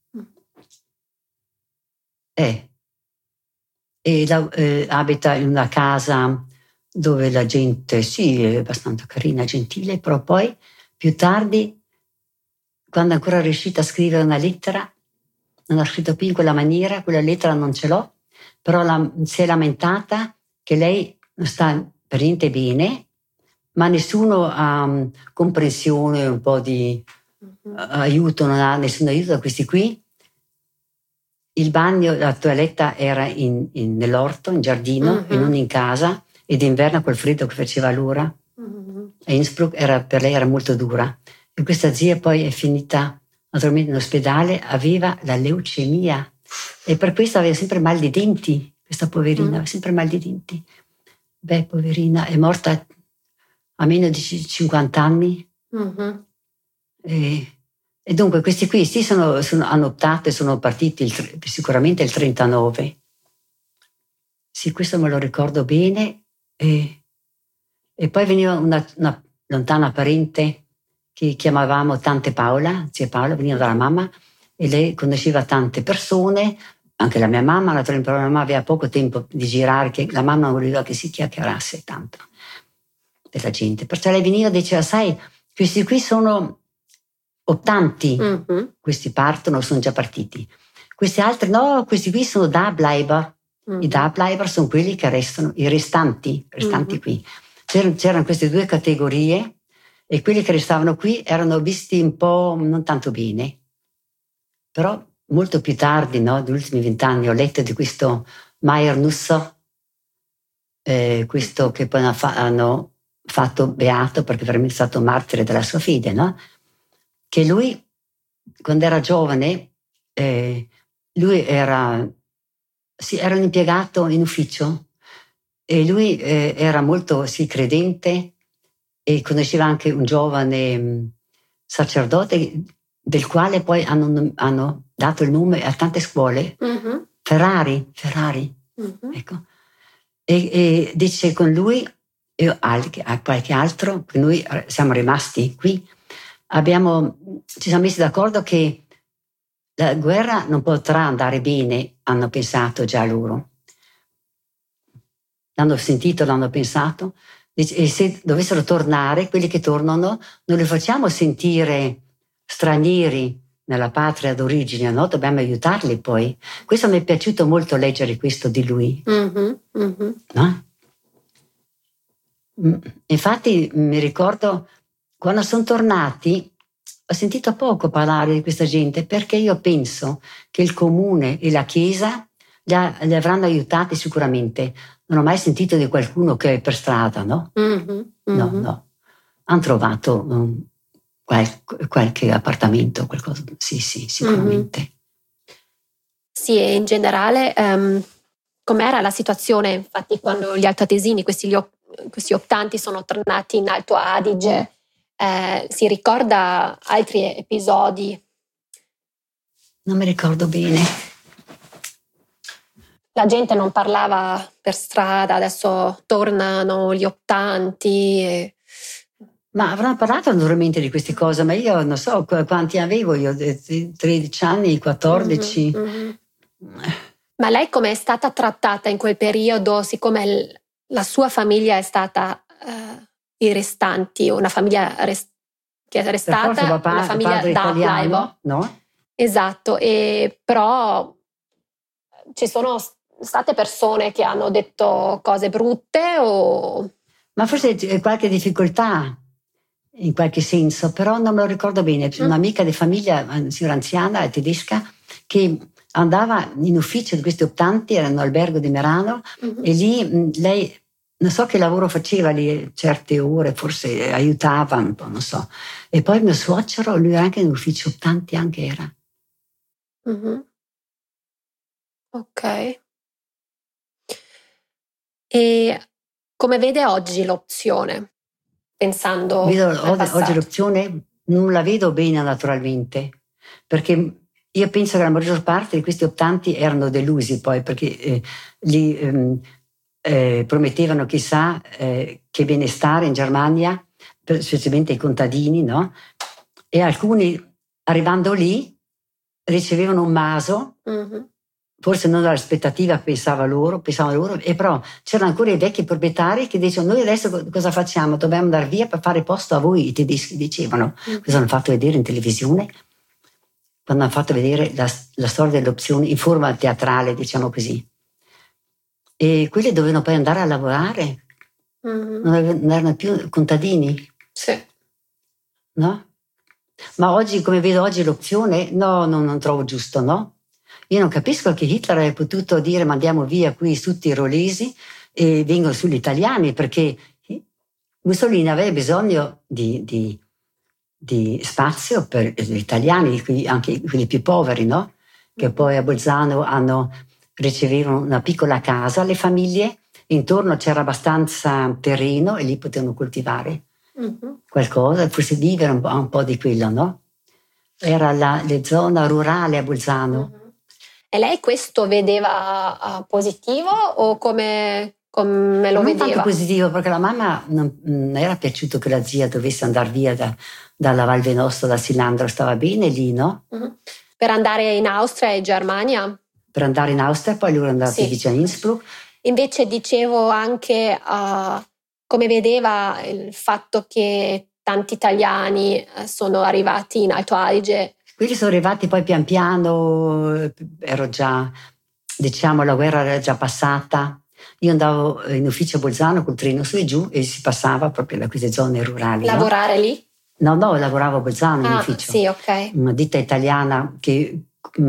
Abita in una casa dove la gente, sì, è abbastanza carina, gentile, però poi più tardi, quando è ancora riuscita a scrivere una lettera, non ha scritto più in quella maniera, quella lettera non ce l'ho, però si è lamentata che lei non sta per niente bene, ma nessuno ha comprensione, un po' di aiuto, non ha nessun aiuto da questi qui. Il bagno, la toiletta era nell'orto, in giardino, e non in casa, e d'inverno quel freddo che faceva allora a Innsbruck per lei era molto dura. E questa zia poi è finita naturalmente in ospedale, aveva la leucemia e per questo aveva sempre mal di denti, questa poverina, aveva sempre mal di denti. Poverina, è morta a meno di 50 anni. E dunque questi qui sì hanno optato e sono partiti sicuramente il 39. Sì, questo me lo ricordo bene. E poi veniva una lontana parente che chiamavamo Tante Paola, zia Paola, veniva dalla mamma e lei conosceva tante persone, anche la mia mamma, naturalmente la mia mamma aveva poco tempo di girare, che la mamma voleva che si chiacchierasse tanto della gente. Perciò lei veniva e diceva, sai, questi qui sono optanti, questi partono, sono già partiti. Questi altri no, questi qui sono Dableiber. I Dableiber sono quelli che restano, i restanti qui. C'erano queste due categorie e quelli che restavano qui erano visti un po' non tanto bene. Però molto più tardi, no, negli ultimi 20 anni, ho letto di questo Meyer Nusser, questo che poi hanno fatto beato perché veramente è stato martire della sua fede, no? Che lui, quando era giovane, lui era un impiegato in ufficio e lui era molto credente e conosceva anche un giovane sacerdote del quale poi hanno dato il nome a tante scuole, Ferrari, ecco. E dice con lui e a qualche altro, che noi siamo rimasti qui, ci siamo messi d'accordo che la guerra non potrà andare bene, hanno pensato già loro. L'hanno sentito, l'hanno pensato. E se dovessero tornare, quelli che tornano, non li facciamo sentire stranieri nella patria d'origine, no? Dobbiamo aiutarli poi. Questo mi è piaciuto molto leggere questo di lui. No? Infatti mi ricordo quando sono tornati ho sentito poco parlare di questa gente, perché io penso che il comune e la chiesa li avranno aiutati sicuramente. Non ho mai sentito di qualcuno che è per strada, no? No. Hanno trovato qualche appartamento, qualcosa. Sì, sicuramente. Sì, e in generale com'era la situazione, infatti, quando gli altoatesini, questi optanti sono tornati in Alto Adige? Si ricorda altri episodi? Non mi ricordo bene. La gente non parlava per strada, adesso tornano gli optanti. Ma avranno parlato naturalmente di queste cose, ma io non so quanti avevo io, 13 anni, 14. Ma lei come è stata trattata in quel periodo, siccome la sua famiglia è stata i restanti, una famiglia che è restata, una famiglia italiano, no? Esatto, e però ci sono state persone che hanno detto cose brutte o... Ma forse qualche difficoltà in qualche senso, però non me lo ricordo bene. Un'amica di famiglia, una signora anziana, tedesca, che andava in ufficio di questi optanti, erano all'albergo di Merano, e lì lei, non so che lavoro faceva lì, certe ore, forse aiutava un po', non so. E poi mio suocero, lui era anche in ufficio optanti, anche era. Ok. E come vede oggi l'opzione? Pensando al passato. Oggi l'opzione non la vedo bene naturalmente, perché io penso che la maggior parte di questi optanti erano delusi poi, perché li promettevano chissà che benestare in Germania, specialmente i contadini, no? E alcuni arrivando lì ricevevano un maso, forse non l'aspettativa pensavano loro, e però c'erano ancora i vecchi proprietari che dicevano: noi adesso cosa facciamo? Dobbiamo andare via per fare posto a voi, i tedeschi dicevano. Questo hanno fatto vedere in televisione, quando hanno fatto vedere la storia delle opzioni in forma teatrale, diciamo così. E quelli dovevano poi andare a lavorare, non erano più contadini. Sì. No? Ma oggi, come vedo oggi l'opzione, no, non trovo giusto, no? Io non capisco che Hitler abbia potuto dire mandiamo via qui tutti i tirolesi e vengono sugli italiani, perché Mussolini aveva bisogno di spazio per gli italiani, anche quelli più poveri, no? Che poi a Bolzano ricevevano una piccola casa, le famiglie, intorno c'era abbastanza terreno e lì potevano coltivare qualcosa, forse vivere un po' di quello, no? Era la zona rurale a Bolzano. E lei questo vedeva positivo o come lo vedeva? Non tanto positivo, perché la mamma non era piaciuto che la zia dovesse andare via dalla Val Venosta, da Silandro, stava bene lì, no? Per andare in Austria e Germania? Per andare in Austria, poi lui è andato vicino a Innsbruck. Invece dicevo anche come vedeva il fatto che tanti italiani sono arrivati in Alto Adige. Quelli sono arrivati poi pian piano, ero già, diciamo, la guerra era già passata. Io andavo in ufficio a Bolzano col treno su e giù e si passava proprio da queste zone rurali. Lavorare lì? No, lavoravo a Bolzano in ufficio. Sì, ok. Una ditta italiana che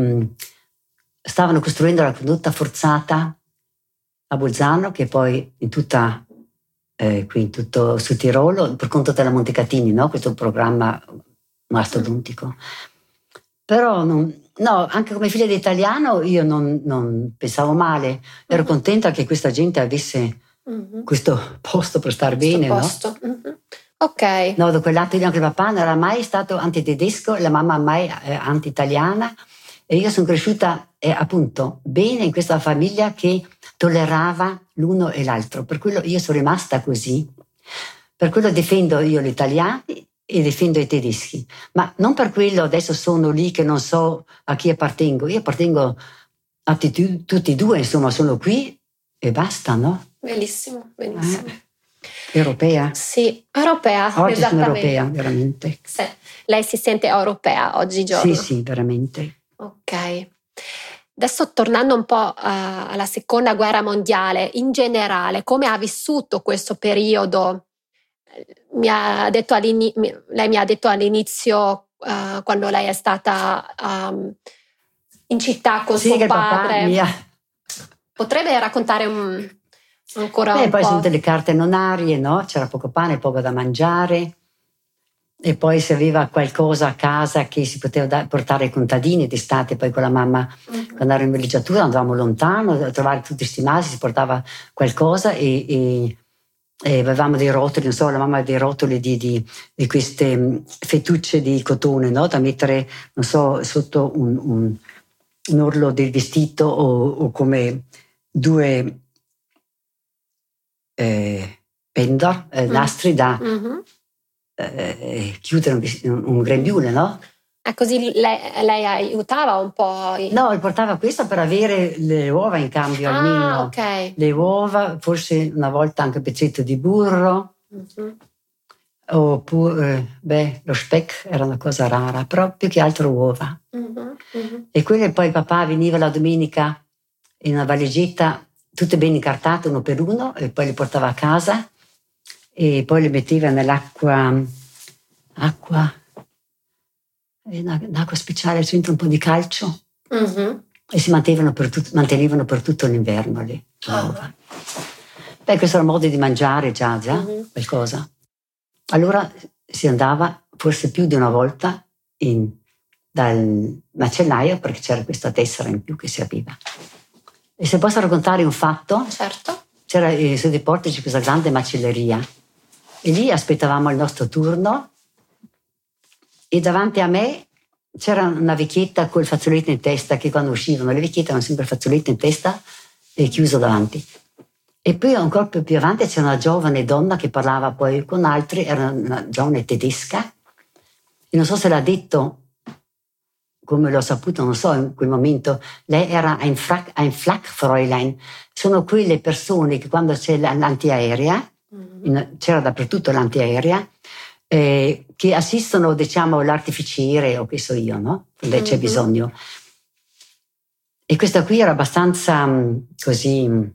stavano costruendo la condotta forzata a Bolzano, che poi in tutta qui in tutto Sud Tirolo, per conto della Montecatini, no? Questo programma mastodontico. Però No, anche come figlia di italiano io non pensavo male, ero contenta che questa gente avesse questo posto per star bene, posto. No? Mm-hmm. Ok. No, da quel lato anche il papà non era mai stato antitedesco, la mamma mai anti-italiana, e io sono cresciuta appunto bene in questa famiglia che tollerava l'uno e l'altro, per quello io sono rimasta così, per quello difendo io gli italiani e difendo i tedeschi, ma non per quello adesso sono lì che non so a chi appartengo, io appartengo a tutti e due, insomma sono qui e basta, no? Benissimo, benissimo. Europea? Sì, europea, oggi esattamente. Sono europea, veramente. Sì. Lei si sente europea oggigiorno? Sì, veramente. Ok. Adesso tornando un po' alla seconda guerra mondiale, in generale, come ha vissuto questo periodo? Lei mi ha detto all'inizio, quando lei è stata in città con suo padre. Potrebbe raccontare ancora un po'? Poi sono tutte le carte nonarie, no? C'era poco pane, poco da mangiare. E poi se aveva qualcosa a casa che si poteva portare ai contadini d'estate, poi con la mamma quando ero in villeggiatura andavamo lontano a trovare tutti questi masi, si portava qualcosa e avevamo dei rotoli, non so, la mamma aveva dei rotoli di queste fettucce di cotone, no? Da mettere, non so, sotto un orlo del vestito o come due pendor, nastri da chiudere un grembiule, no? Così lei aiutava un po'? No, portava questo per avere le uova in cambio almeno. Ok. Le uova, forse una volta anche un pezzetto di burro, oppure, lo speck era una cosa rara, però più che altro uova. E quelle poi papà veniva la domenica in una valigetta, tutte ben incartate uno per uno, e poi le portava a casa e poi le metteva nell'acqua speciale, c'entra un po' di calcio e si mantenevano per tutto l'inverno le uova. Questo era un modo di mangiare già qualcosa. Allora si andava forse più di una volta dal macellaio perché c'era questa tessera in più che si apriva. E se posso raccontare un fatto? Certo. C'era su dei portici questa grande macelleria e lì aspettavamo il nostro turno e davanti a me c'era una vecchietta col fazzoletto in testa, che quando uscivano le vecchiette avevano sempre il fazzoletto in testa e chiuso davanti. E poi ancora più avanti c'era una giovane donna che parlava poi con altri, era una giovane tedesca e non so se l'ha detto, come l'ho saputo, non so, in quel momento, lei era ein Flakfräulein. Sono quelle persone che quando c'è l'antiaerea, c'era dappertutto l'antiaerea, che assistono, diciamo, l'artificiere o che so io, no? Quando c'è bisogno. E questa qui era abbastanza così,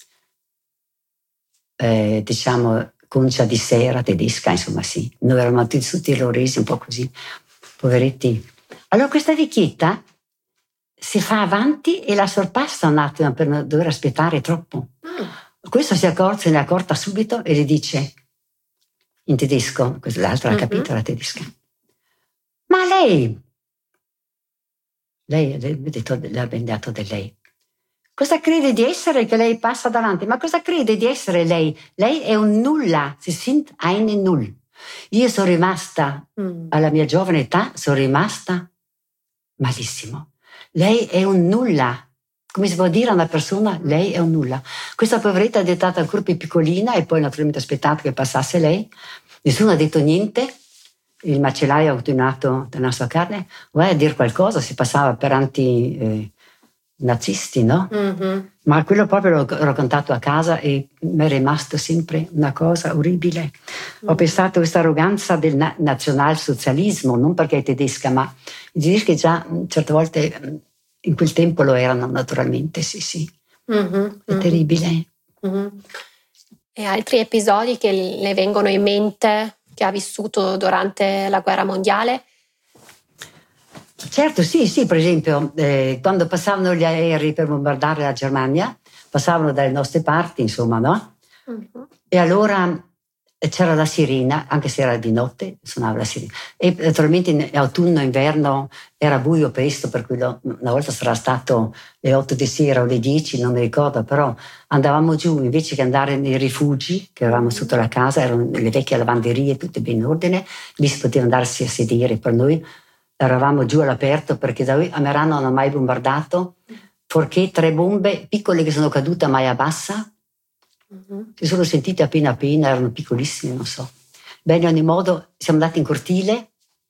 diciamo, concia di sera, tedesca, insomma, sì. Noi eravamo tutti loresi, un po' così, poveretti. Allora questa vecchietta si fa avanti e la sorpassa un attimo per non dover aspettare troppo. Questo se ne è accorta subito e le dice in tedesco, l'altra ha capito la tedesca. Ma lei ha bendato di lei. Cosa crede di essere che lei passa davanti? Ma cosa crede di essere lei? Lei è un nulla, si sind eine Null. Io sono rimasta, alla mia giovane età, sono rimasta malissimo. Lei è un nulla. Come si può dire a una persona, lei è un nulla. Questa poveretta è diventata ancora più piccolina e poi naturalmente aspettato che passasse lei. Nessuno ha detto niente. Il macellaio ha continuato della sua carne. Vuoi a dire qualcosa? Si passava per nazisti, no? Ma quello proprio l'ho raccontato a casa e mi è rimasto sempre una cosa orribile. Ho pensato a questa arroganza del nazionalsocialismo, non perché è tedesca, ma i tedeschi già certe volte in quel tempo lo erano naturalmente, sì. È terribile. E altri episodi che le vengono in mente che ha vissuto durante la guerra mondiale? Certo, sì, per esempio, quando passavano gli aerei per bombardare la Germania, passavano dalle nostre parti, insomma, no? E allora c'era la sirena, anche se era di notte, suonava la sirena. E naturalmente in autunno, inverno era buio presto, per cui una volta sarà stato le 8 di sera o le 10, non mi ricordo, però andavamo giù, invece che andare nei rifugi, che avevamo sotto la casa, erano le vecchie lavanderie, tutte ben in ordine, lì si poteva andarsi a sedere. Per noi eravamo giù all'aperto, perché da noi a Merano non hanno mai bombardato, perché 3 bombe piccole che sono cadute a Maia Bassa, si sono sentite appena, erano piccolissime, non so. Bene, in ogni modo siamo andati in cortile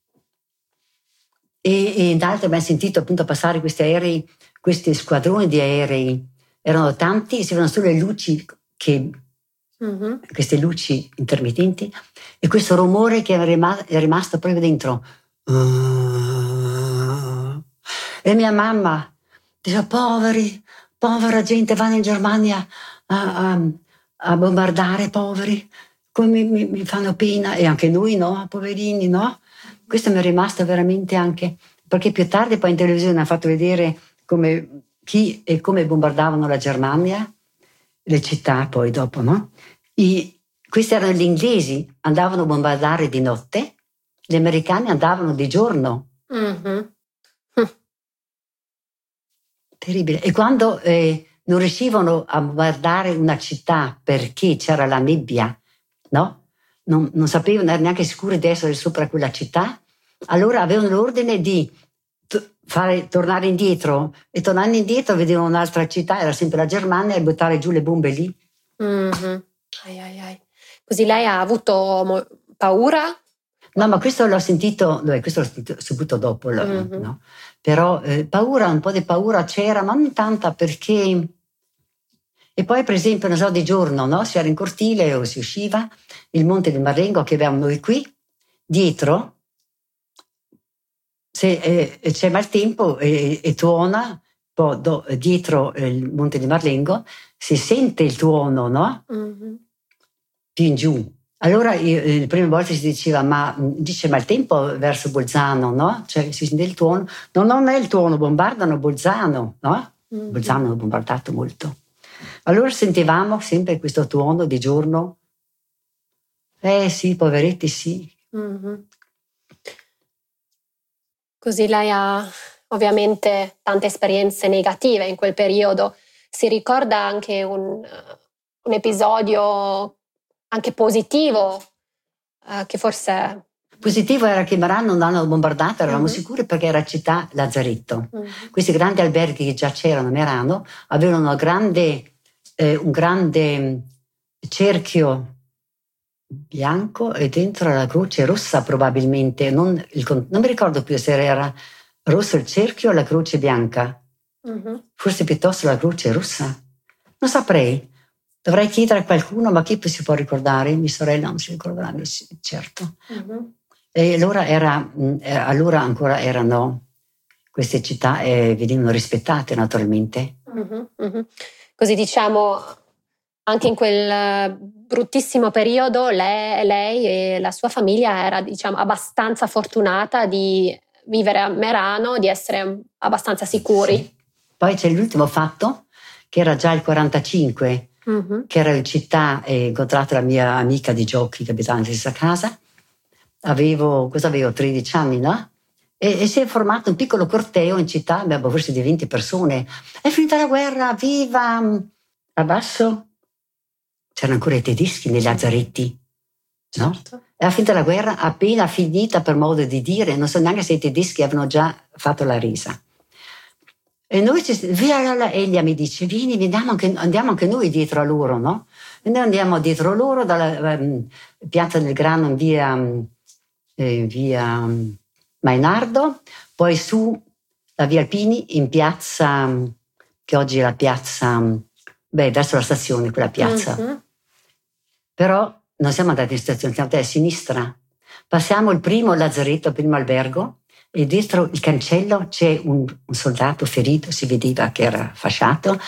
e in alto abbiamo sentito appunto passare questi aerei, questi squadroni di aerei, erano tanti, si vedevano solo le luci, queste luci intermittenti, e questo rumore che è rimasto proprio dentro. E mia mamma diceva: povera gente, vanno in Germania a bombardare, poveri, come mi fanno pena, e anche noi, no, poverini, no? Questo mi è rimasto veramente, anche perché più tardi poi in televisione hanno fatto vedere chi e come bombardavano la Germania, le città poi dopo, no? Questi erano gli inglesi, andavano a bombardare di notte, gli americani andavano di giorno. Terribile. E quando non riuscivano a bombardare una città perché c'era la nebbia, no? Non sapevano, non erano neanche sicuri di essere sopra quella città, allora avevano l'ordine di tornare indietro, e tornando indietro vedevano un'altra città, era sempre la Germania, e buttare giù le bombe lì. Così lei ha avuto paura? No, ma questo l'ho sentito subito dopo, no? Però paura, un po' di paura c'era, ma non tanta, perché... E poi, per esempio, non so, di giorno, no? Si era in cortile o si usciva, il Monte di Marlengo che abbiamo noi qui, dietro, se c'è maltempo e tuona, poi dietro il Monte di Marlengo si sente il tuono, no? Più in giù. Allora, le prime volte si diceva, ma dice maltempo verso Bolzano, no? Cioè si sente il tuono. No, non è il tuono, bombardano Bolzano, no? Bolzano hanno bombardato molto. Allora sentivamo sempre questo tuono di giorno. Sì, poveretti, sì. Così lei ha ovviamente tante esperienze negative in quel periodo. Si ricorda anche un episodio anche positivo, che forse... Positivo era che Merano non l'hanno bombardata, eravamo sicuri, perché era città lazzaretto. Questi grandi alberghi che già c'erano a Merano avevano un grande cerchio bianco e dentro la croce rossa, probabilmente. Non mi ricordo più se era rosso il cerchio o la croce bianca. Forse piuttosto la croce rossa. Non saprei. Dovrei chiedere a qualcuno, ma chi si può ricordare? Mia sorella non si ricorderà, certo. E allora ancora erano queste città e venivano rispettate, naturalmente. Così, diciamo, anche in quel bruttissimo periodo lei e la sua famiglia era, diciamo, abbastanza fortunata di vivere a Merano, di essere abbastanza sicuri. Sì. Poi c'è l'ultimo fatto, che era già il 45, che era in città, e ho incontrato la mia amica di giochi che abitava nella stessa casa. Avevo 13 anni, no? E si è formato un piccolo corteo in città, abbiamo forse di 20 persone. È finita la guerra, viva! A basso c'erano ancora i tedeschi nei lazzaretti, no? Certo. È finita la guerra, appena finita, per modo di dire, non so neanche se i tedeschi avevano già fatto la resa. E noi via, Elia mi dice: vieni, andiamo anche noi dietro a loro, no? E noi andiamo dietro loro dalla Piazza del Grano in via Mainardo, poi su la via Alpini in piazza, che oggi è la piazza, verso la stazione, quella piazza. Però non siamo andati in stazione, siamo andati a sinistra. Passiamo il primo lazzaretto, il primo albergo, e dietro il cancello c'è un soldato ferito, si vedeva che era fasciato,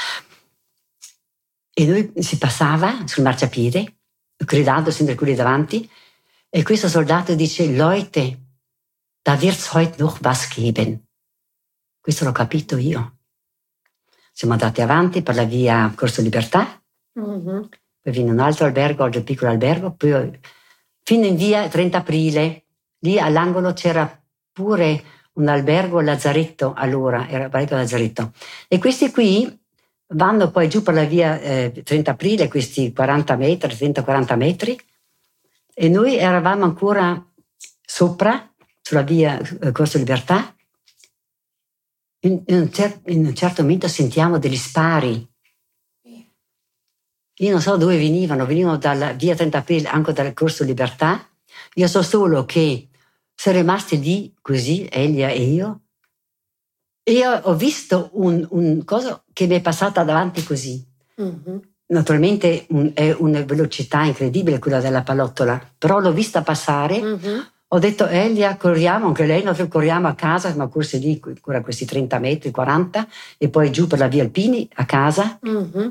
e lui si passava sul marciapiede, gridando sempre quelli davanti, e questo soldato dice: Leute, da wird's heute noch was geben. Questo l'ho capito io. Siamo andati avanti per la via Corso Libertà, poi poi viene un altro albergo, oggi un piccolo albergo, poi fino in via 30 aprile, lì all'angolo c'era pure un albergo Lazzaretto, allora era albergo Lazzaretto, e questi qui vanno poi giù per la via 30 aprile, questi 40 metri, 30-40 metri, e noi eravamo ancora sopra, sulla via Corso Libertà. In un certo momento sentiamo degli spari. Io non so dove venivano dalla via 30 aprile, anche dal Corso Libertà. Io so solo che sono rimasti lì così, Elia e io. E io ho visto un cosa che mi è passata davanti così. Mm-hmm. Naturalmente è una velocità incredibile quella della pallottola, però l'ho vista passare. Mm-hmm. Ho detto, Elia, corriamo, anche lei, noi corriamo a casa, ma corse lì ancora questi 30 metri, 40, e poi giù per la via Alpini a casa. Mm-hmm.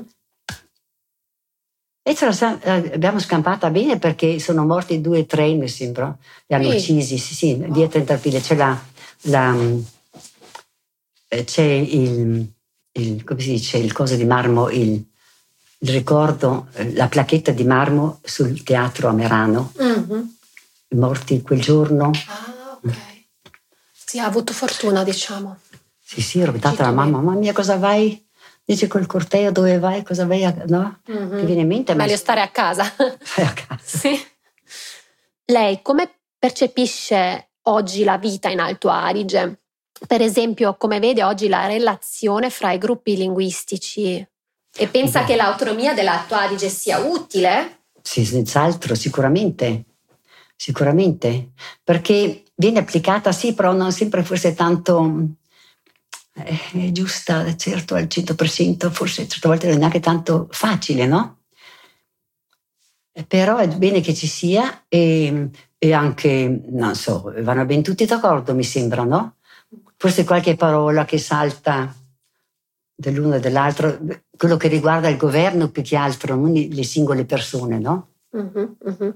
E abbiamo scampata bene perché sono morti 2 treni, mi sembra. Li hanno uccisi, sì, via 30 aprile. C'è come si dice, il coso di marmo, il ricordo, la placchetta di marmo sul teatro a Merano. Mm-hmm. Morti quel giorno. Ah, ok. Sì, ha avuto fortuna, diciamo. Sì, ero data alla mamma mia, cosa vai? Dice col corteo dove vai, cosa vai no? Mm-hmm. Che viene in mente. Meglio stare a casa. Stai a casa. Sì. Lei come percepisce oggi la vita in Alto Adige? Per esempio, come vede oggi la relazione fra i gruppi linguistici? E pensa che l'autonomia dell'Alto Adige sia utile? Sì, senz'altro, sicuramente, perché viene applicata, sì, però non sempre forse tanto è giusta, certo, al 100%, forse certe volte non è neanche tanto facile, no? Però è bene che ci sia e anche, non so, vanno ben tutti d'accordo, mi sembra, no? Forse qualche parola che salta dell'uno e dell'altro, quello che riguarda il governo più che altro, non le singole persone, no? Mm-hmm, mm-hmm.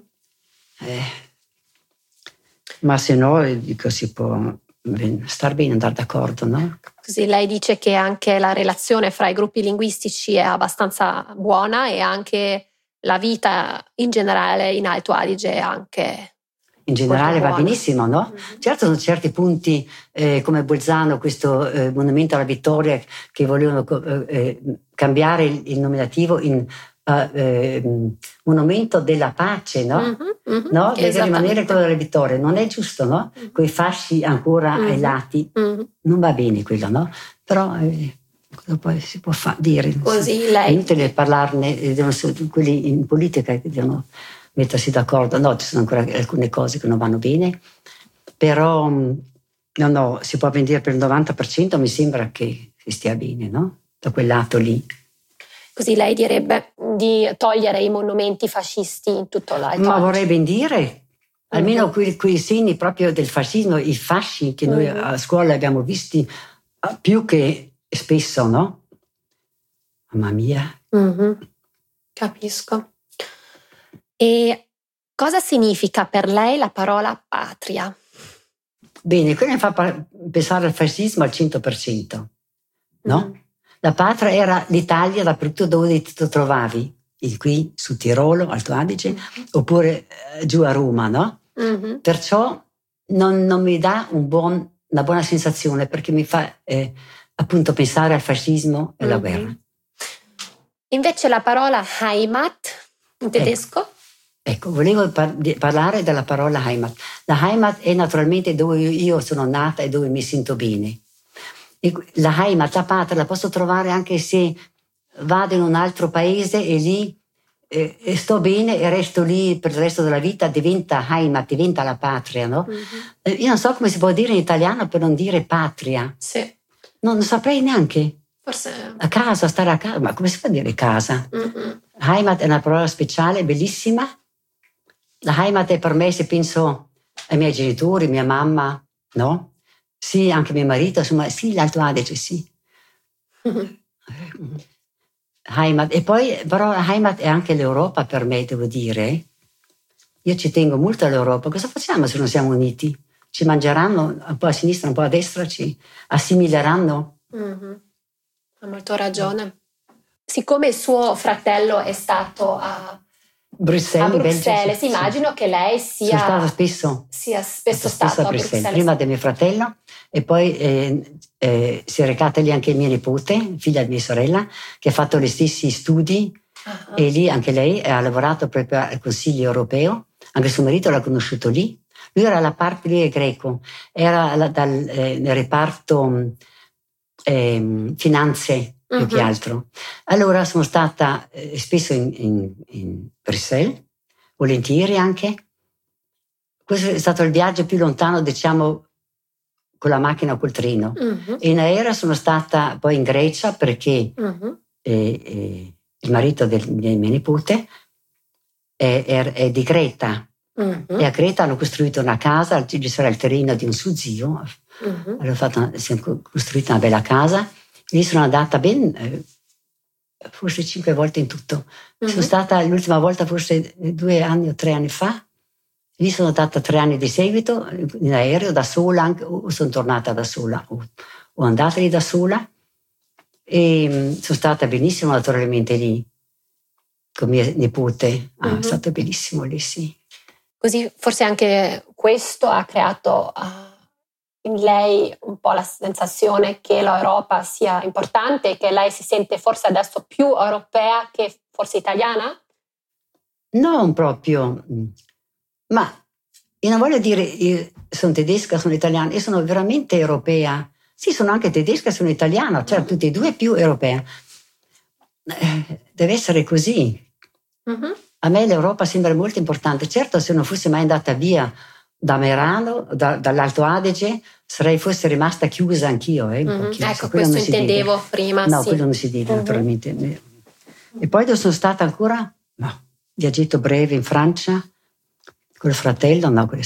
Ma se no, dico, si può star bene, andare d'accordo, no? Così lei dice che anche la relazione fra i gruppi linguistici è abbastanza buona e anche la vita in generale in Alto Adige è anche... In generale va benissimo, no? Mm-hmm. Certo sono certi punti come Bolzano, questo monumento alla vittoria che volevano cambiare il nominativo in monumento della pace, no? Mm-hmm. No? Deve rimanere quello della vittoria, non è giusto, no? Mm-hmm. Quei fasci ancora ai lati, non va bene quello, no? Però cosa poi si può dire? Così lei... È inutile parlarne, quelli in politica che devono mettersi d'accordo. No, ci sono ancora alcune cose che non vanno bene, però no, si può vendere per il 90%, mi sembra che si stia bene, no? Da quel lato lì. Così lei direbbe di togliere i monumenti fascisti in tutto l'Alto Adige. Ma vorrei ben dire, almeno quei segni proprio del fascismo, i fasci che noi a scuola abbiamo visti più che spesso, no? Mamma mia. Mm-hmm. Capisco. E cosa significa per lei la parola patria? Bene, quello mi fa pensare al fascismo al 100%, no? Mm. La patria era l'Italia dappertutto dove ti trovavi, qui su Tirolo, Alto Adige, oppure giù a Roma, no? Mm-hmm. Perciò non mi dà una buona sensazione, perché mi fa appunto pensare al fascismo e alla guerra. Invece la parola Heimat in tedesco? Ecco, volevo parlare della parola Heimat. La Heimat è naturalmente dove io sono nata e dove mi sento bene. E la Heimat, la patria, la posso trovare anche se vado in un altro paese e lì sto bene e resto lì per il resto della vita, diventa Heimat, diventa la patria, no? Mm-hmm. Io non so come si può dire in italiano per non dire patria. Sì. Non saprei neanche. Forse... A casa, stare a casa, ma come si può dire casa? Mm-hmm. Heimat è una parola speciale, bellissima. La Heimat è per me, se penso ai miei genitori, mia mamma, no? Sì, anche mio marito, insomma, sì, l'Alto Adige, sì. Heimat. E poi, però, Heimat è anche l'Europa per me, devo dire. Io ci tengo molto all'Europa. Cosa facciamo se non siamo uniti? Ci mangeranno un po' a sinistra, un po' a destra, ci assimileranno? Mm-hmm. Ha molto ragione. siccome suo fratello è stato a Bruxelles, sì, immagino che lei sia spesso stata a Bruxelles. Prima del mio fratello, e poi si è recata lì anche mia nipote, figlia di mia sorella, che ha fatto gli stessi studi, e lì anche lei ha lavorato proprio al Consiglio europeo, anche suo marito l'ha conosciuto lì. Lui era la parte, lui è greco, era nel reparto finanze più che altro. Allora sono stata spesso in Bruxelles, volentieri anche. Questo è stato il viaggio più lontano, diciamo, con la macchina o col treno. E in aereo sono stata poi in Grecia perché il marito di mia nipote è di Creta. E a Creta hanno costruito una casa, ci sarà il terreno di un suo zio. Si è costruita una bella casa. Lì sono andata forse 5 volte in tutto. Sono stata l'ultima volta forse 2 anni o 3 anni fa. Lì sono stata 3 anni di seguito in aereo da sola, anche, o sono tornata da sola o andata lì da sola. E sono stata benissimo naturalmente lì con mia nipote. È stato bellissimo lì, sì. Così forse anche questo ha creato in lei un po' la sensazione che l'Europa sia importante e che lei si sente forse adesso più europea che forse italiana? Non proprio, ma io non voglio dire io sono tedesca, sono italiana, io sono veramente europea. Sì, sono anche tedesca, sono italiana, cioè tutte e due più europea. Deve essere così. A me l'Europa sembra molto importante. Certo, se non fosse mai andata via da Merano, dall'Alto Adige, sarei forse rimasta chiusa anch'io. Ecco, questo intendevo prima. No, sì. quello non si dice naturalmente. E poi sono stata ancora, viaggetto breve in Francia, col fratello,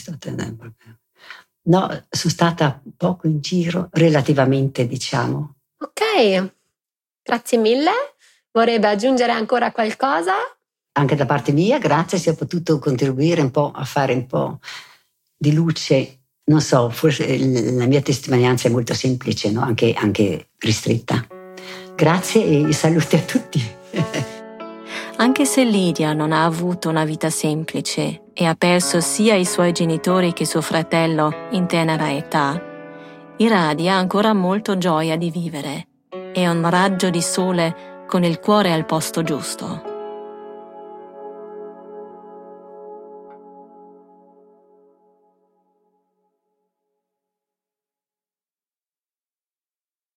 no, sono stata poco in giro, relativamente, diciamo. Ok, grazie mille. Vorrebbe aggiungere ancora qualcosa? Anche da parte mia, grazie, se ho potuto contribuire un po' a fare un po' di luce. Non so, forse la mia testimonianza è molto semplice, no? Anche ristretta. Grazie e saluti a tutti. Anche se Lidia non ha avuto una vita semplice e ha perso sia i suoi genitori che suo fratello in tenera età, irradia ancora molto gioia di vivere. È un raggio di sole con il cuore al posto giusto.